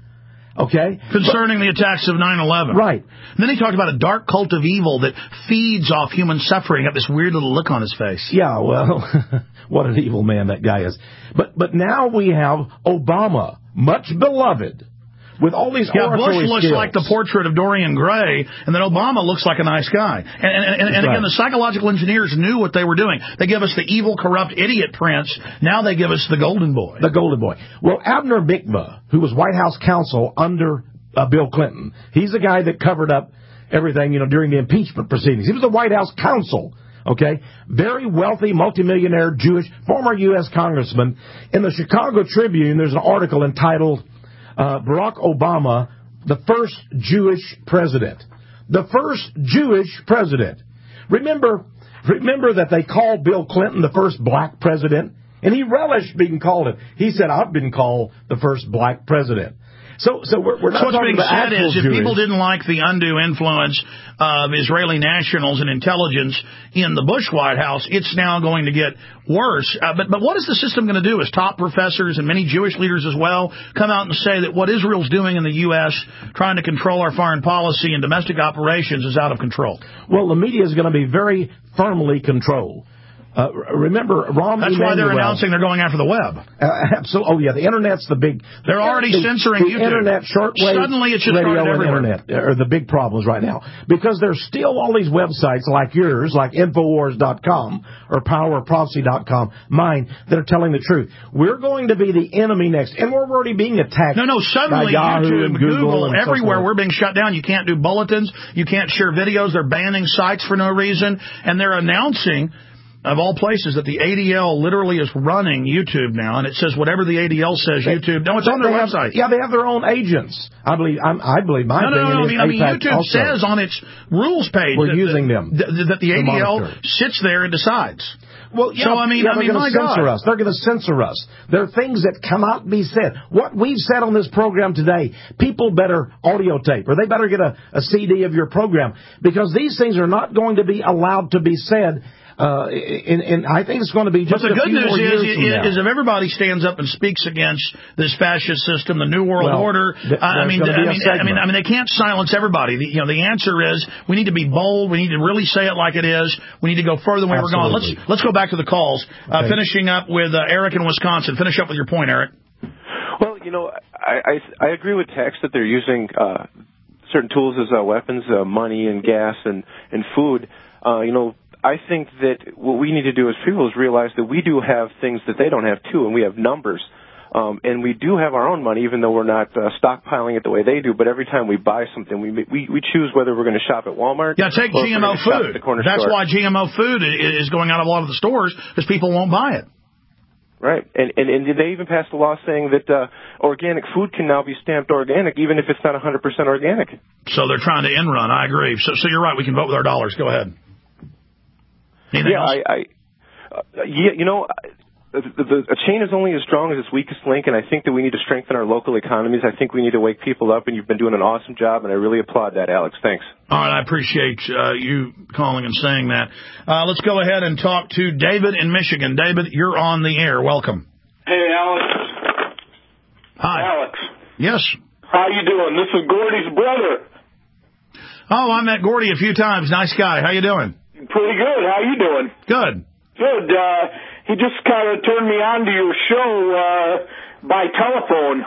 Okay? Concerning but, the attacks of nine eleven. Right. And then he talked about a dark cult of evil that feeds off human suffering. Got this weird little look on his face. Yeah, well, what an evil man that guy is. But but now we have Obama, much beloved, with all these yeah, Bush looks skills. like the portrait of Dorian Gray, and then Obama looks like a nice guy. And, and, and, and again, right. The psychological engineers knew what they were doing. They give us the evil, corrupt idiot prince. Now they give us the golden boy. The golden boy. Well, Abner Mikva, who was White House counsel under uh, Bill Clinton, he's the guy that covered up everything, you know, during the impeachment proceedings. He was a White House counsel. Okay, very wealthy, multimillionaire, Jewish, former U S congressman. In the Chicago Tribune, there's an article entitled Uh, Barack Obama, the first Jewish president. The first Jewish president. Remember, remember that they called Bill Clinton the first black president? And he relished being called it. He said, I've been called the first black president. So, so we're, we're not so what's talking being about said is if Jewish. people didn't like the undue influence of Israeli nationals and intelligence in the Bush White House, it's now going to get worse. Uh, but, but what is the system going to do? As top professors and many Jewish leaders as well come out and say that what Israel's doing in the U S, trying to control our foreign policy and domestic operations, is out of control? Well, the media is going to be very firmly controlled. Uh, remember, Rahm That's Emanuel, why they're announcing they're going after the web. Uh, absolutely. Oh, yeah, the Internet's the big... They're already the, censoring the YouTube. Internet, shortwave, Suddenly it's just radio, and everywhere. Internet are the big problems right now. Because there's still all these websites like yours, like Infowars dot com or Power of Prophecy dot com, mine, that are telling the truth. We're going to be the enemy next. And we're already being attacked. No, no, suddenly by Yahoo YouTube, and Google, Google, and everywhere, so we're being shut down. You can't do bulletins. You can't share videos. They're banning sites for no reason. And they're announcing... of all places, that the A D L literally is running YouTube now, and it says whatever the A D L says, they, YouTube. No, it's on their have, website. Yeah, they have their own agents. I believe. I'm, I believe my no, no, opinion no, is I mean, I mean YouTube also. says on its rules page we're that, using them that, that the A D L monitor. sits there and decides. Well, yeah, so I mean, yeah, I they're mean, going my to censor God. us. They're going to censor us. There are things that cannot be said. What we've said on this program today, people better audio tape, or they better get a, a C D of your program, because these things are not going to be allowed to be said. Uh, and, and I think it's going to be just but the a good few news more years is, from now. is if everybody stands up and speaks against this fascist system, the New World well, Order. th- I mean, I mean, I mean, I mean, they can't silence everybody. The, you know, the answer is we need to be bold. We need to really say it like it is. We need to go further than we're going. Let's let's go back to the calls. Uh, okay. Finishing up with uh, Eric in Wisconsin. Finish up with your point, Eric. Well, you know, I I, I agree with Tex that they're using uh, certain tools as uh, weapons, uh, money and gas and and food. Uh, you know. I think that what we need to do as people is realize that we do have things that they don't have too, and we have numbers. Um, and we do have our own money, even though we're not uh, stockpiling it the way they do. But every time we buy something, we we, we choose whether we're going to shop at Walmart. Yeah, take G M O food. That's store. why G M O food is going out of a lot of the stores, because people won't buy it. Right, and, and and they even passed a law saying that uh, organic food can now be stamped organic, even if it's not one hundred percent organic. So they're trying to end run. I agree. So, so you're right. We can vote with our dollars. Go ahead. Anything yeah, else? I, I uh, yeah, you know, the, the, a chain is only as strong as its weakest link, and I think that we need to strengthen our local economies. I think we need to wake people up, and you've been doing an awesome job, and I really applaud that, Alex. Thanks. All right, I appreciate uh, you calling and saying that. Uh, let's go ahead and talk to David in Michigan. David, you're on the air. Welcome. Hey, Alex. Hi. Alex. Yes. How you doing? This is Gordy's brother. Oh, I met Gordy a few times. Nice guy. How you doing? Pretty good. How you doing? Good. Good. Uh, he just kind of turned me on to your show uh, by telephone.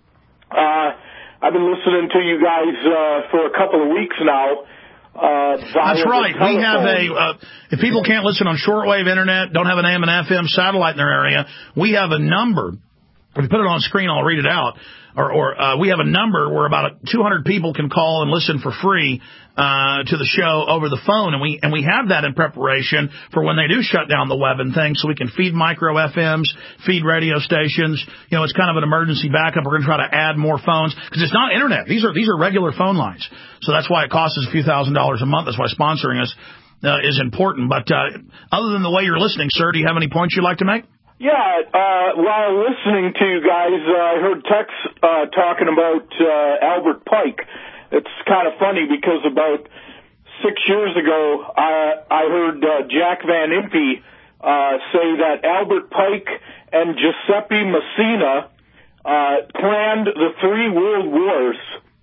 Uh, I've been listening to you guys uh, for a couple of weeks now. Uh, That's right. We have a, uh, if people can't listen on shortwave internet, don't have an A M and F M satellite in their area, we have a number. If you put it on screen, I'll read it out. Or, or uh, we have a number where about two hundred people can call and listen for free uh, to the show over the phone, and we and we have that in preparation for when they do shut down the web and things, so we can feed micro F Ms, feed radio stations. You know, it's kind of an emergency backup. We're going to try to add more phones because it's not internet. These are these are regular phone lines, so that's why it costs us a few thousand dollars a month. That's why sponsoring us uh, is important. But uh, other than the way you're listening, sir, do you have any points you'd like to make? Yeah, uh, while listening to you guys, uh, I heard Tex uh, talking about uh, Albert Pike. It's kind of funny because about six years ago, I, I heard uh, Jack Van Impe uh, say that Albert Pike and Giuseppe Messina uh, planned the three world wars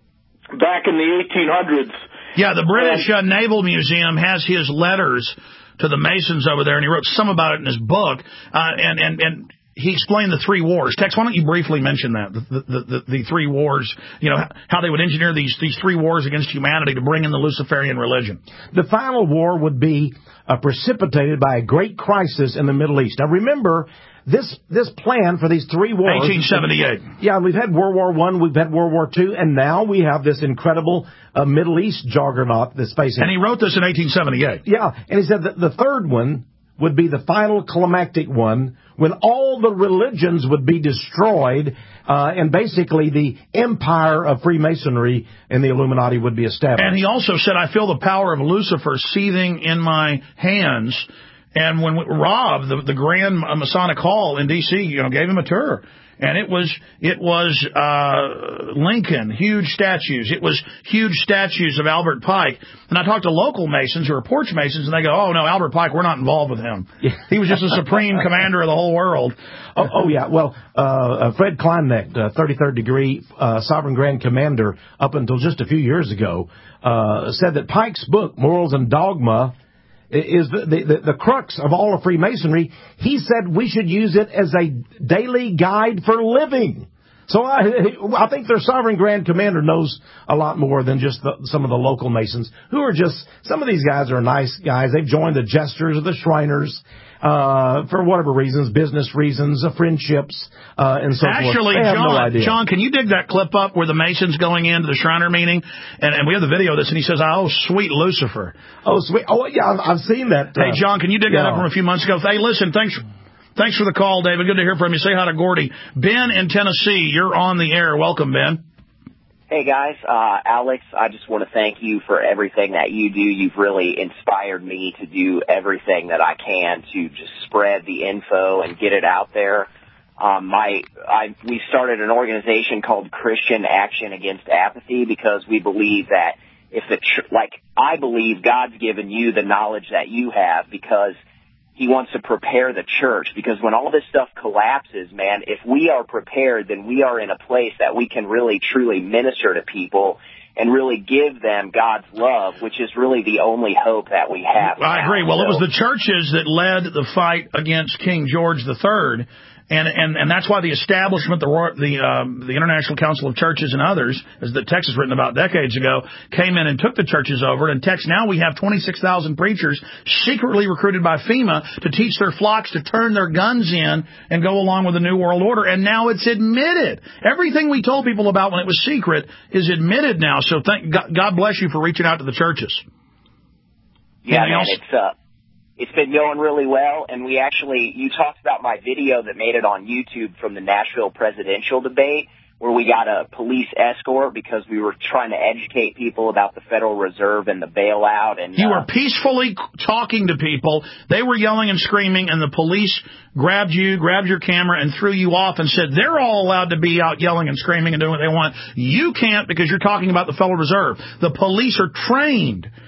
back in the eighteen hundreds. Yeah, the British uh, Naval Museum has his letters to the Masons over there, and he wrote some about it in his book, uh, and, and, and he explained the three wars. Tex, why don't you briefly mention that, the, the, the, the three wars, you know, how they would engineer these, these three wars against humanity to bring in the Luciferian religion. The final war would be uh, precipitated by a great crisis in the Middle East. Now, remember, this this plan for these three wars... eighteen seventy-eight. Yeah, we've had World War One, we've had World War Two, and now we have this incredible uh, Middle East juggernaut that's facing... And he wrote this in eighteen seventy-eight. Yeah, and he said that the third one would be the final climactic one, when all the religions would be destroyed, uh, and basically the empire of Freemasonry and the Illuminati would be established. And he also said, I feel the power of Lucifer seething in my hands. And when Rob, the, the Grand Masonic Hall in D C, you know, gave him a tour. And it was, it was, uh, Lincoln, huge statues. It was huge statues of Albert Pike. And I talked to local Masons who are porch Masons, and they go, oh, no, Albert Pike, we're not involved with him. He was just the supreme commander of the whole world. Oh, oh yeah. Well, uh, Fred Kleinnecht, uh, thirty-third degree, uh, Sovereign Grand Commander, up until just a few years ago, uh, said that Pike's book, Morals and Dogma, is the, the, the crux of all of Freemasonry. He said we should use it as a daily guide for living. So I, I think their Sovereign Grand Commander knows a lot more than just the, some of the local Masons, who are just, some of these guys are nice guys. They've joined the Jesters or the Shriners uh, for whatever reasons, business reasons, uh, friendships, uh, and so Actually, forth. Actually, John, no John, can you dig that clip up where the Masons going into the Shriner meeting? And, and we have the video of this, and he says, oh, sweet Lucifer. Oh, sweet. Oh, yeah, I've, I've seen that. Hey, uh, John, can you dig yeah. that up from a few months ago? Hey, listen, thanks Thanks for the call, David. Good to hear from you. Say hi to Gordy. Ben in Tennessee, you're on the air. Welcome, Ben. Hey, guys. Uh, Alex, I just want to thank you for everything that you do. You've really inspired me to do everything that I can to just spread the info and get it out there. Um, my, I, we started an organization called Christian Action Against Apathy because we believe that if the, ch- like, I believe God's given you the knowledge that you have because He wants to prepare the church, because when all this stuff collapses, man, if we are prepared, then we are in a place that we can really, truly minister to people and really give them God's love, which is really the only hope that we have. I now. agree. Well, so, it was the churches that led the fight against King George the Third. And, and, and that's why the establishment, the, the, um, the International Council of Churches and others, as the text is written about decades ago, came in and took the churches over. And text, now we have twenty-six thousand preachers secretly recruited by FEMA to teach their flocks to turn their guns in and go along with the New World Order. And now it's admitted. Everything we told people about when it was secret is admitted now. So thank God, God bless you for reaching out to the churches. Yeah, Anything man, else? it's, uh, It's been going really well, and we actually, you talked about my video that made it on YouTube from the Nashville presidential debate, where we got a police escort because we were trying to educate people about the Federal Reserve and the bailout. And You uh, were peacefully talking to people. They were yelling and screaming, and the police grabbed you, grabbed your camera, and threw you off and said, they're all allowed to be out yelling and screaming and doing what they want. You can't because you're talking about the Federal Reserve. The police are trained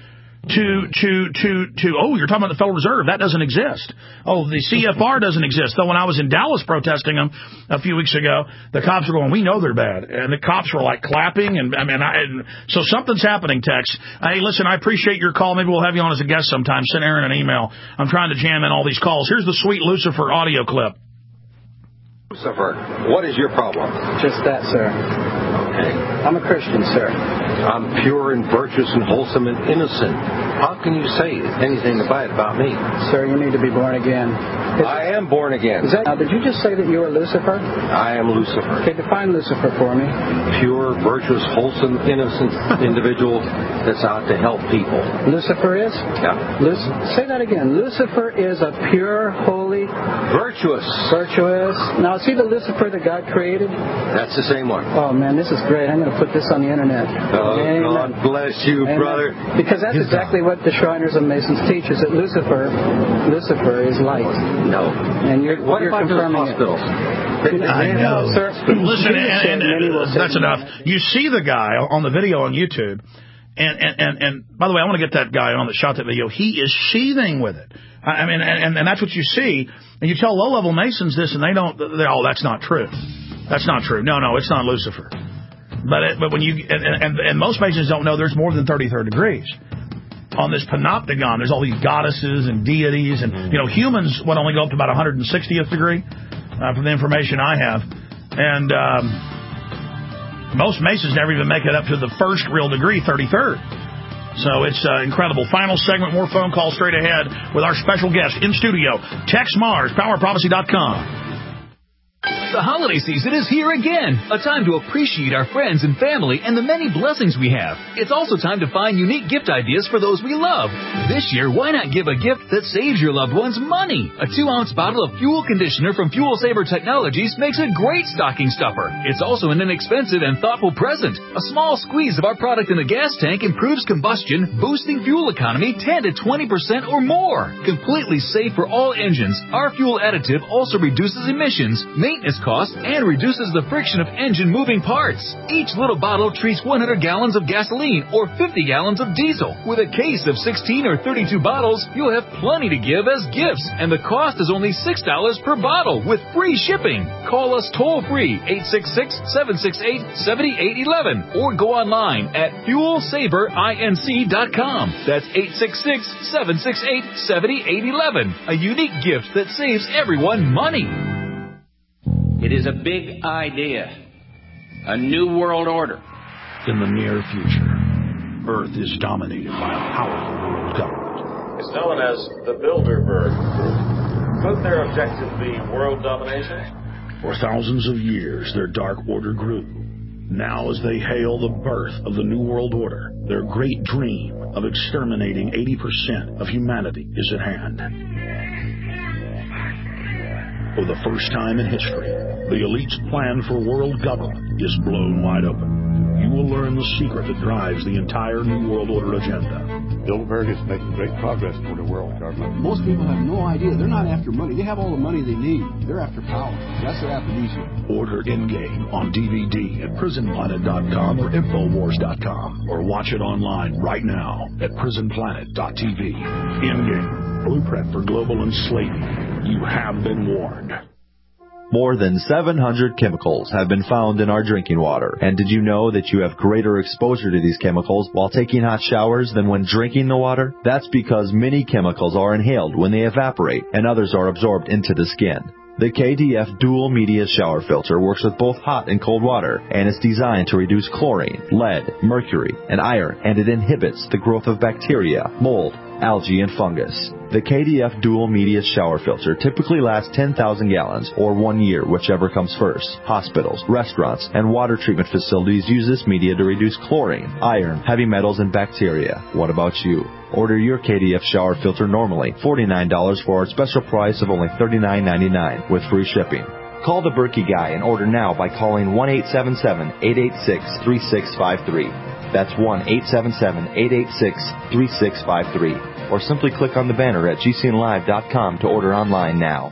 to, to, to, to, oh, you're talking about the Federal Reserve. That doesn't exist. Oh, the C F R doesn't exist. Though when I was in Dallas protesting them a few weeks ago, the cops were going, we know they're bad. And the cops were like clapping. And I mean, I, and so something's happening, Tex. Hey, listen, I appreciate your call. Maybe we'll have you on as a guest sometime. Send Aaron an email. I'm trying to jam in all these calls. Here's the sweet Lucifer audio clip. Lucifer, what is your problem? Just that, sir. Okay. I'm a Christian, sir. I'm pure and virtuous and wholesome and innocent. How can you say anything bad about me? Sir, you need to be born again. Is I am born again. Is that, now, did you just say that you are Lucifer? I am Lucifer. Okay, define Lucifer for me. Pure, virtuous, wholesome, innocent individual that's out to help people. Lucifer is? Yeah. Luc- say that again. Lucifer is a pure, holy... Virtuous. Virtuous. Now, is he the Lucifer that God created? That's the same one. Oh, man, this is great. I'm going to put this on the internet. Oh, Amen. God bless you, Amen. brother. Because that's His exactly God. what the Shriners of Masons teach, is that Lucifer, Lucifer is light. No. And you're, what you're about the confirming hospitals? it. I know. Sir, Listen, and, and, and that's say enough. that. You see the guy on the video on YouTube, and, and, and, and by the way, I want to get that guy on that shot that video. He is seething with it. I mean, and, and that's what you see. And you tell low-level Masons this, and they don't, they're, oh, that's not true. That's not true. No, no, it's not Lucifer. But it, but when you, and, and, and most Masons don't know there's more than thirty-third degrees. On this panopticon, there's all these goddesses and deities, and, you know, humans would only go up to about one hundred sixtieth degree, uh, from the information I have. And um, most Masons never even make it up to the first real degree, thirty-third. So it's uh, incredible. Final segment, more phone calls straight ahead with our special guest in studio, Tex Mars, power prophecy dot com. The holiday season is here again, a time to appreciate our friends and family and the many blessings we have. It's also time to find unique gift ideas for those we love. This year, why not give a gift that saves your loved ones money? A two-ounce bottle of fuel conditioner from Fuel Saver Technologies makes a great stocking stuffer. It's also an inexpensive and thoughtful present. A small squeeze of our product in the gas tank improves combustion, boosting fuel economy ten to twenty percent or more. Completely safe for all engines, our fuel additive also reduces emissions, maintenance cost, and reduces the friction of engine moving parts. Each little bottle treats one hundred gallons of gasoline or fifty gallons of diesel. With a case of sixteen or thirty-two bottles, you'll have plenty to give as gifts, and the cost is only six dollars per bottle with free shipping. Call us toll-free eight six six, seven six eight, seven eight one one or go online at fuel saver inc dot com. That's eight six six, seven six eight, seven eight one one. A unique gift that saves everyone money. It is a big idea. A new world order. In the near future, Earth is dominated by a powerful world government. It's known as the Bilderberg Group. Could their objective be world domination? For thousands of years, their dark order grew. Now, as they hail the birth of the New World Order, their great dream of exterminating eighty percent of humanity is at hand. For the first time in history, the elite's plan for world government is blown wide open. You will learn the secret that drives the entire New World Order agenda. Bilderberg is making great progress toward a world government. Most people have no idea. They're not after money. They have all the money they need. They're after power. That's their aphrodisiac. Order Endgame on D V D at prison planet dot com or infowars dot com, or watch it online right now at prison planet dot t v. Endgame, blueprint for global enslavement. You have been warned. More than seven hundred chemicals have been found in our drinking water. And did you know that you have greater exposure to these chemicals while taking hot showers than when drinking the water? That's because many chemicals are inhaled when they evaporate, and others are absorbed into the skin. The K D F Dual Media Shower Filter works with both hot and cold water, and is designed to reduce chlorine, lead, mercury, and iron, and it inhibits the growth of bacteria, mold, algae, and fungus. The K D F Dual Media Shower Filter typically lasts ten thousand gallons, or one year, whichever comes first. Hospitals, restaurants, and water treatment facilities use this media to reduce chlorine, iron, heavy metals, and bacteria. What about you? Order your K D F shower filter normally forty-nine dollars for our special price of only thirty-nine ninety-nine with free shipping. Call the Berkey Guy and order now by calling one eight seven seven, eight eight six, three six five three. That's one eight seven seven, eight eight six, three six five three. Or simply click on the banner at G C N live dot com to order online now.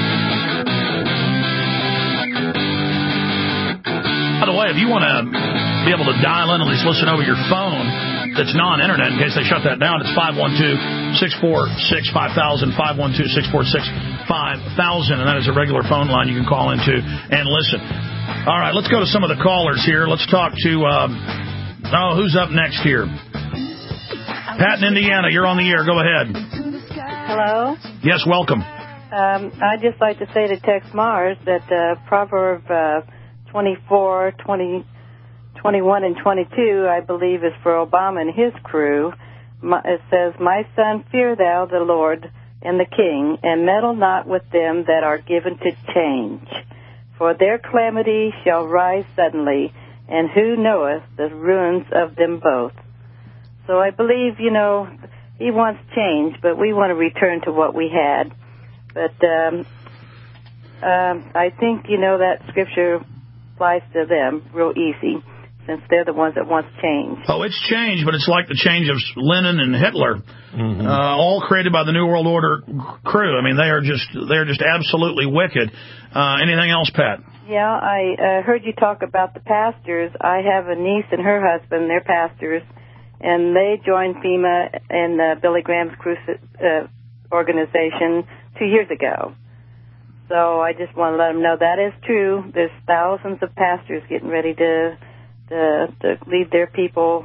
By the way, if you want to be able to dial in, at least listen over your phone that's non-internet in case they shut that down. It's five one two, six four six, five thousand, five one two, six four six, five thousand, and that is a regular phone line you can call into and listen. All right, let's go to some of the callers here. Let's talk to, um, oh, who's up next here? Pat in Indiana, you're on the air. Go ahead. Hello? Yes, welcome. Um, I'd just like to say to Tex Mars that uh, Proverb uh, twenty-four, twenty, twenty-one, and twenty-two, I believe, is for Obama and his crew. My, it says, "My son, fear thou the Lord and the King, and meddle not with them that are given to change. For their calamity shall rise suddenly, and who knoweth the ruins of them both." So I believe, you know, he wants change, but we want to return to what we had. But um, um, I think, you know, that scripture applies to them real easy, since they're the ones that want change. Oh, it's change, but it's like the change of Lenin and Hitler, mm-hmm. uh, all created by the New World Order crew. I mean, they are just they're just absolutely wicked. Uh, anything else, Pat? Yeah, I uh, heard you talk about the pastors. I have a niece and her husband. They're pastors, and they joined FEMA and uh, Billy Graham's cruci- uh, organization two years ago. So I just want to let them know that is true. There's thousands of pastors getting ready to to, to lead their people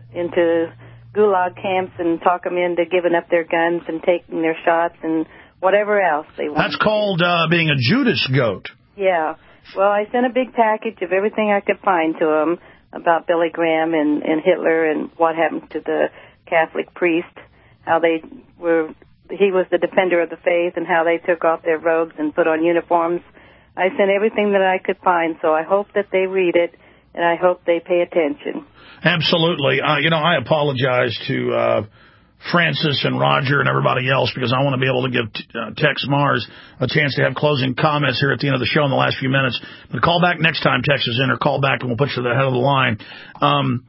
into gulag camps and talk them into giving up their guns and taking their shots and whatever else they want. That's called uh, being a Judas goat. Yeah. Well, I sent a big package of everything I could find to them about Billy Graham and, and Hitler and what happened to the Catholic priest, how they were, he was the defender of the faith, and how they took off their robes and put on uniforms. I sent everything that I could find, so I hope that they read it, and I hope they pay attention. Absolutely. Uh, you know, I apologize to uh, Francis and Roger and everybody else because I want to be able to give t- uh, Tex Mars a chance to have closing comments here at the end of the show in the last few minutes. But call back next time Tex is in, or call back and we'll put you to the head of the line. Um,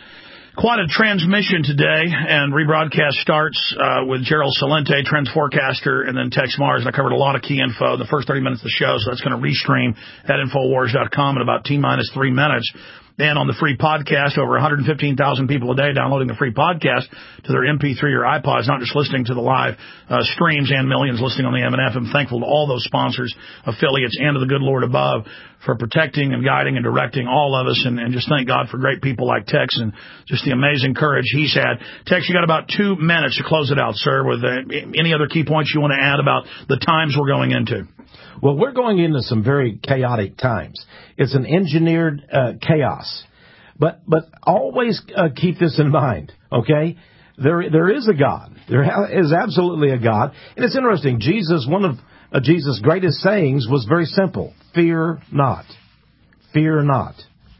quite a transmission today, and rebroadcast starts uh, with Gerald Celente, Trends Forecaster, and then Tex Mars. And I covered a lot of key info in the first thirty minutes of the show, so that's going to restream at Infowars dot com in about T-minus three minutes. And on the free podcast, over one hundred fifteen thousand people a day downloading the free podcast to their M P three or iPods, not just listening to the live uh, streams, and millions listening on the M and F. I'm thankful to all those sponsors, affiliates, and to the good Lord above for protecting and guiding and directing all of us. And, and just thank God for great people like Tex and just the amazing courage he's had. Tex, you got about two minutes to close it out, sir, with uh, any other key points you want to add about the times we're going into. Well, we're going into some very chaotic times. It's an engineered uh, chaos. But but always uh, keep this in mind, okay? There There is a God. There is absolutely a God. And it's interesting. Jesus, one of uh, Jesus' greatest sayings was very simple. Fear not. Fear not.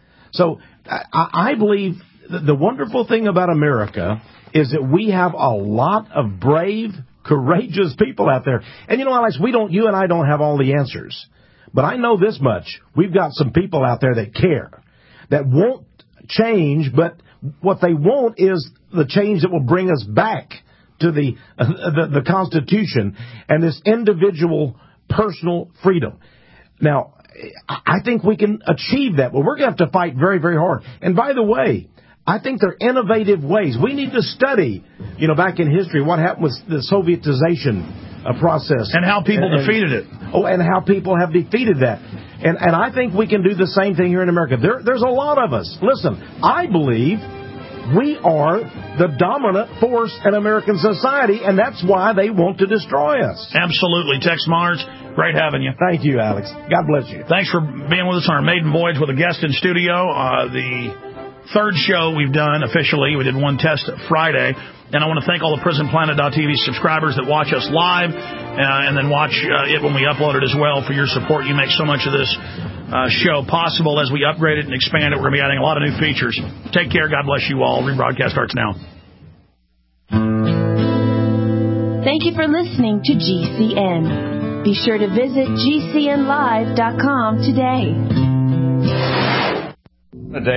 So I, I believe the wonderful thing about America is that we have a lot of brave, courageous people out there. And you know, Alex, we don't, you and I don't have all the answers. But I know this much. We've got some people out there that care, that won't change, but what they want is the change that will bring us back to the, uh, the, the Constitution and this individual personal freedom. Now, I think we can achieve that, but we're going to have to fight very, very hard. And by the way, I think there are innovative ways. We need to study, you know, back in history, what happened with the Sovietization uh, process. And how people and, defeated it. Oh, and how people have defeated that. And and I think we can do the same thing here in America. There, there's a lot of us. Listen, I believe we are the dominant force in American society, and that's why they want to destroy us. Absolutely. Tex Mars, great having you. Thank you, Alex. God bless you. Thanks for being with us on our maiden voyage with a guest in studio. Uh, the third show we've done officially. We did one test Friday. And I want to thank all the Prison Planet dot T V subscribers that watch us live uh, and then watch uh, it when we upload it as well for your support. You make so much of this uh, show possible. As we upgrade it and expand it, we're going to be adding a lot of new features. Take care. God bless you all. Rebroadcast starts now. Thank you for listening to G C N. Be sure to visit G C N live dot com today.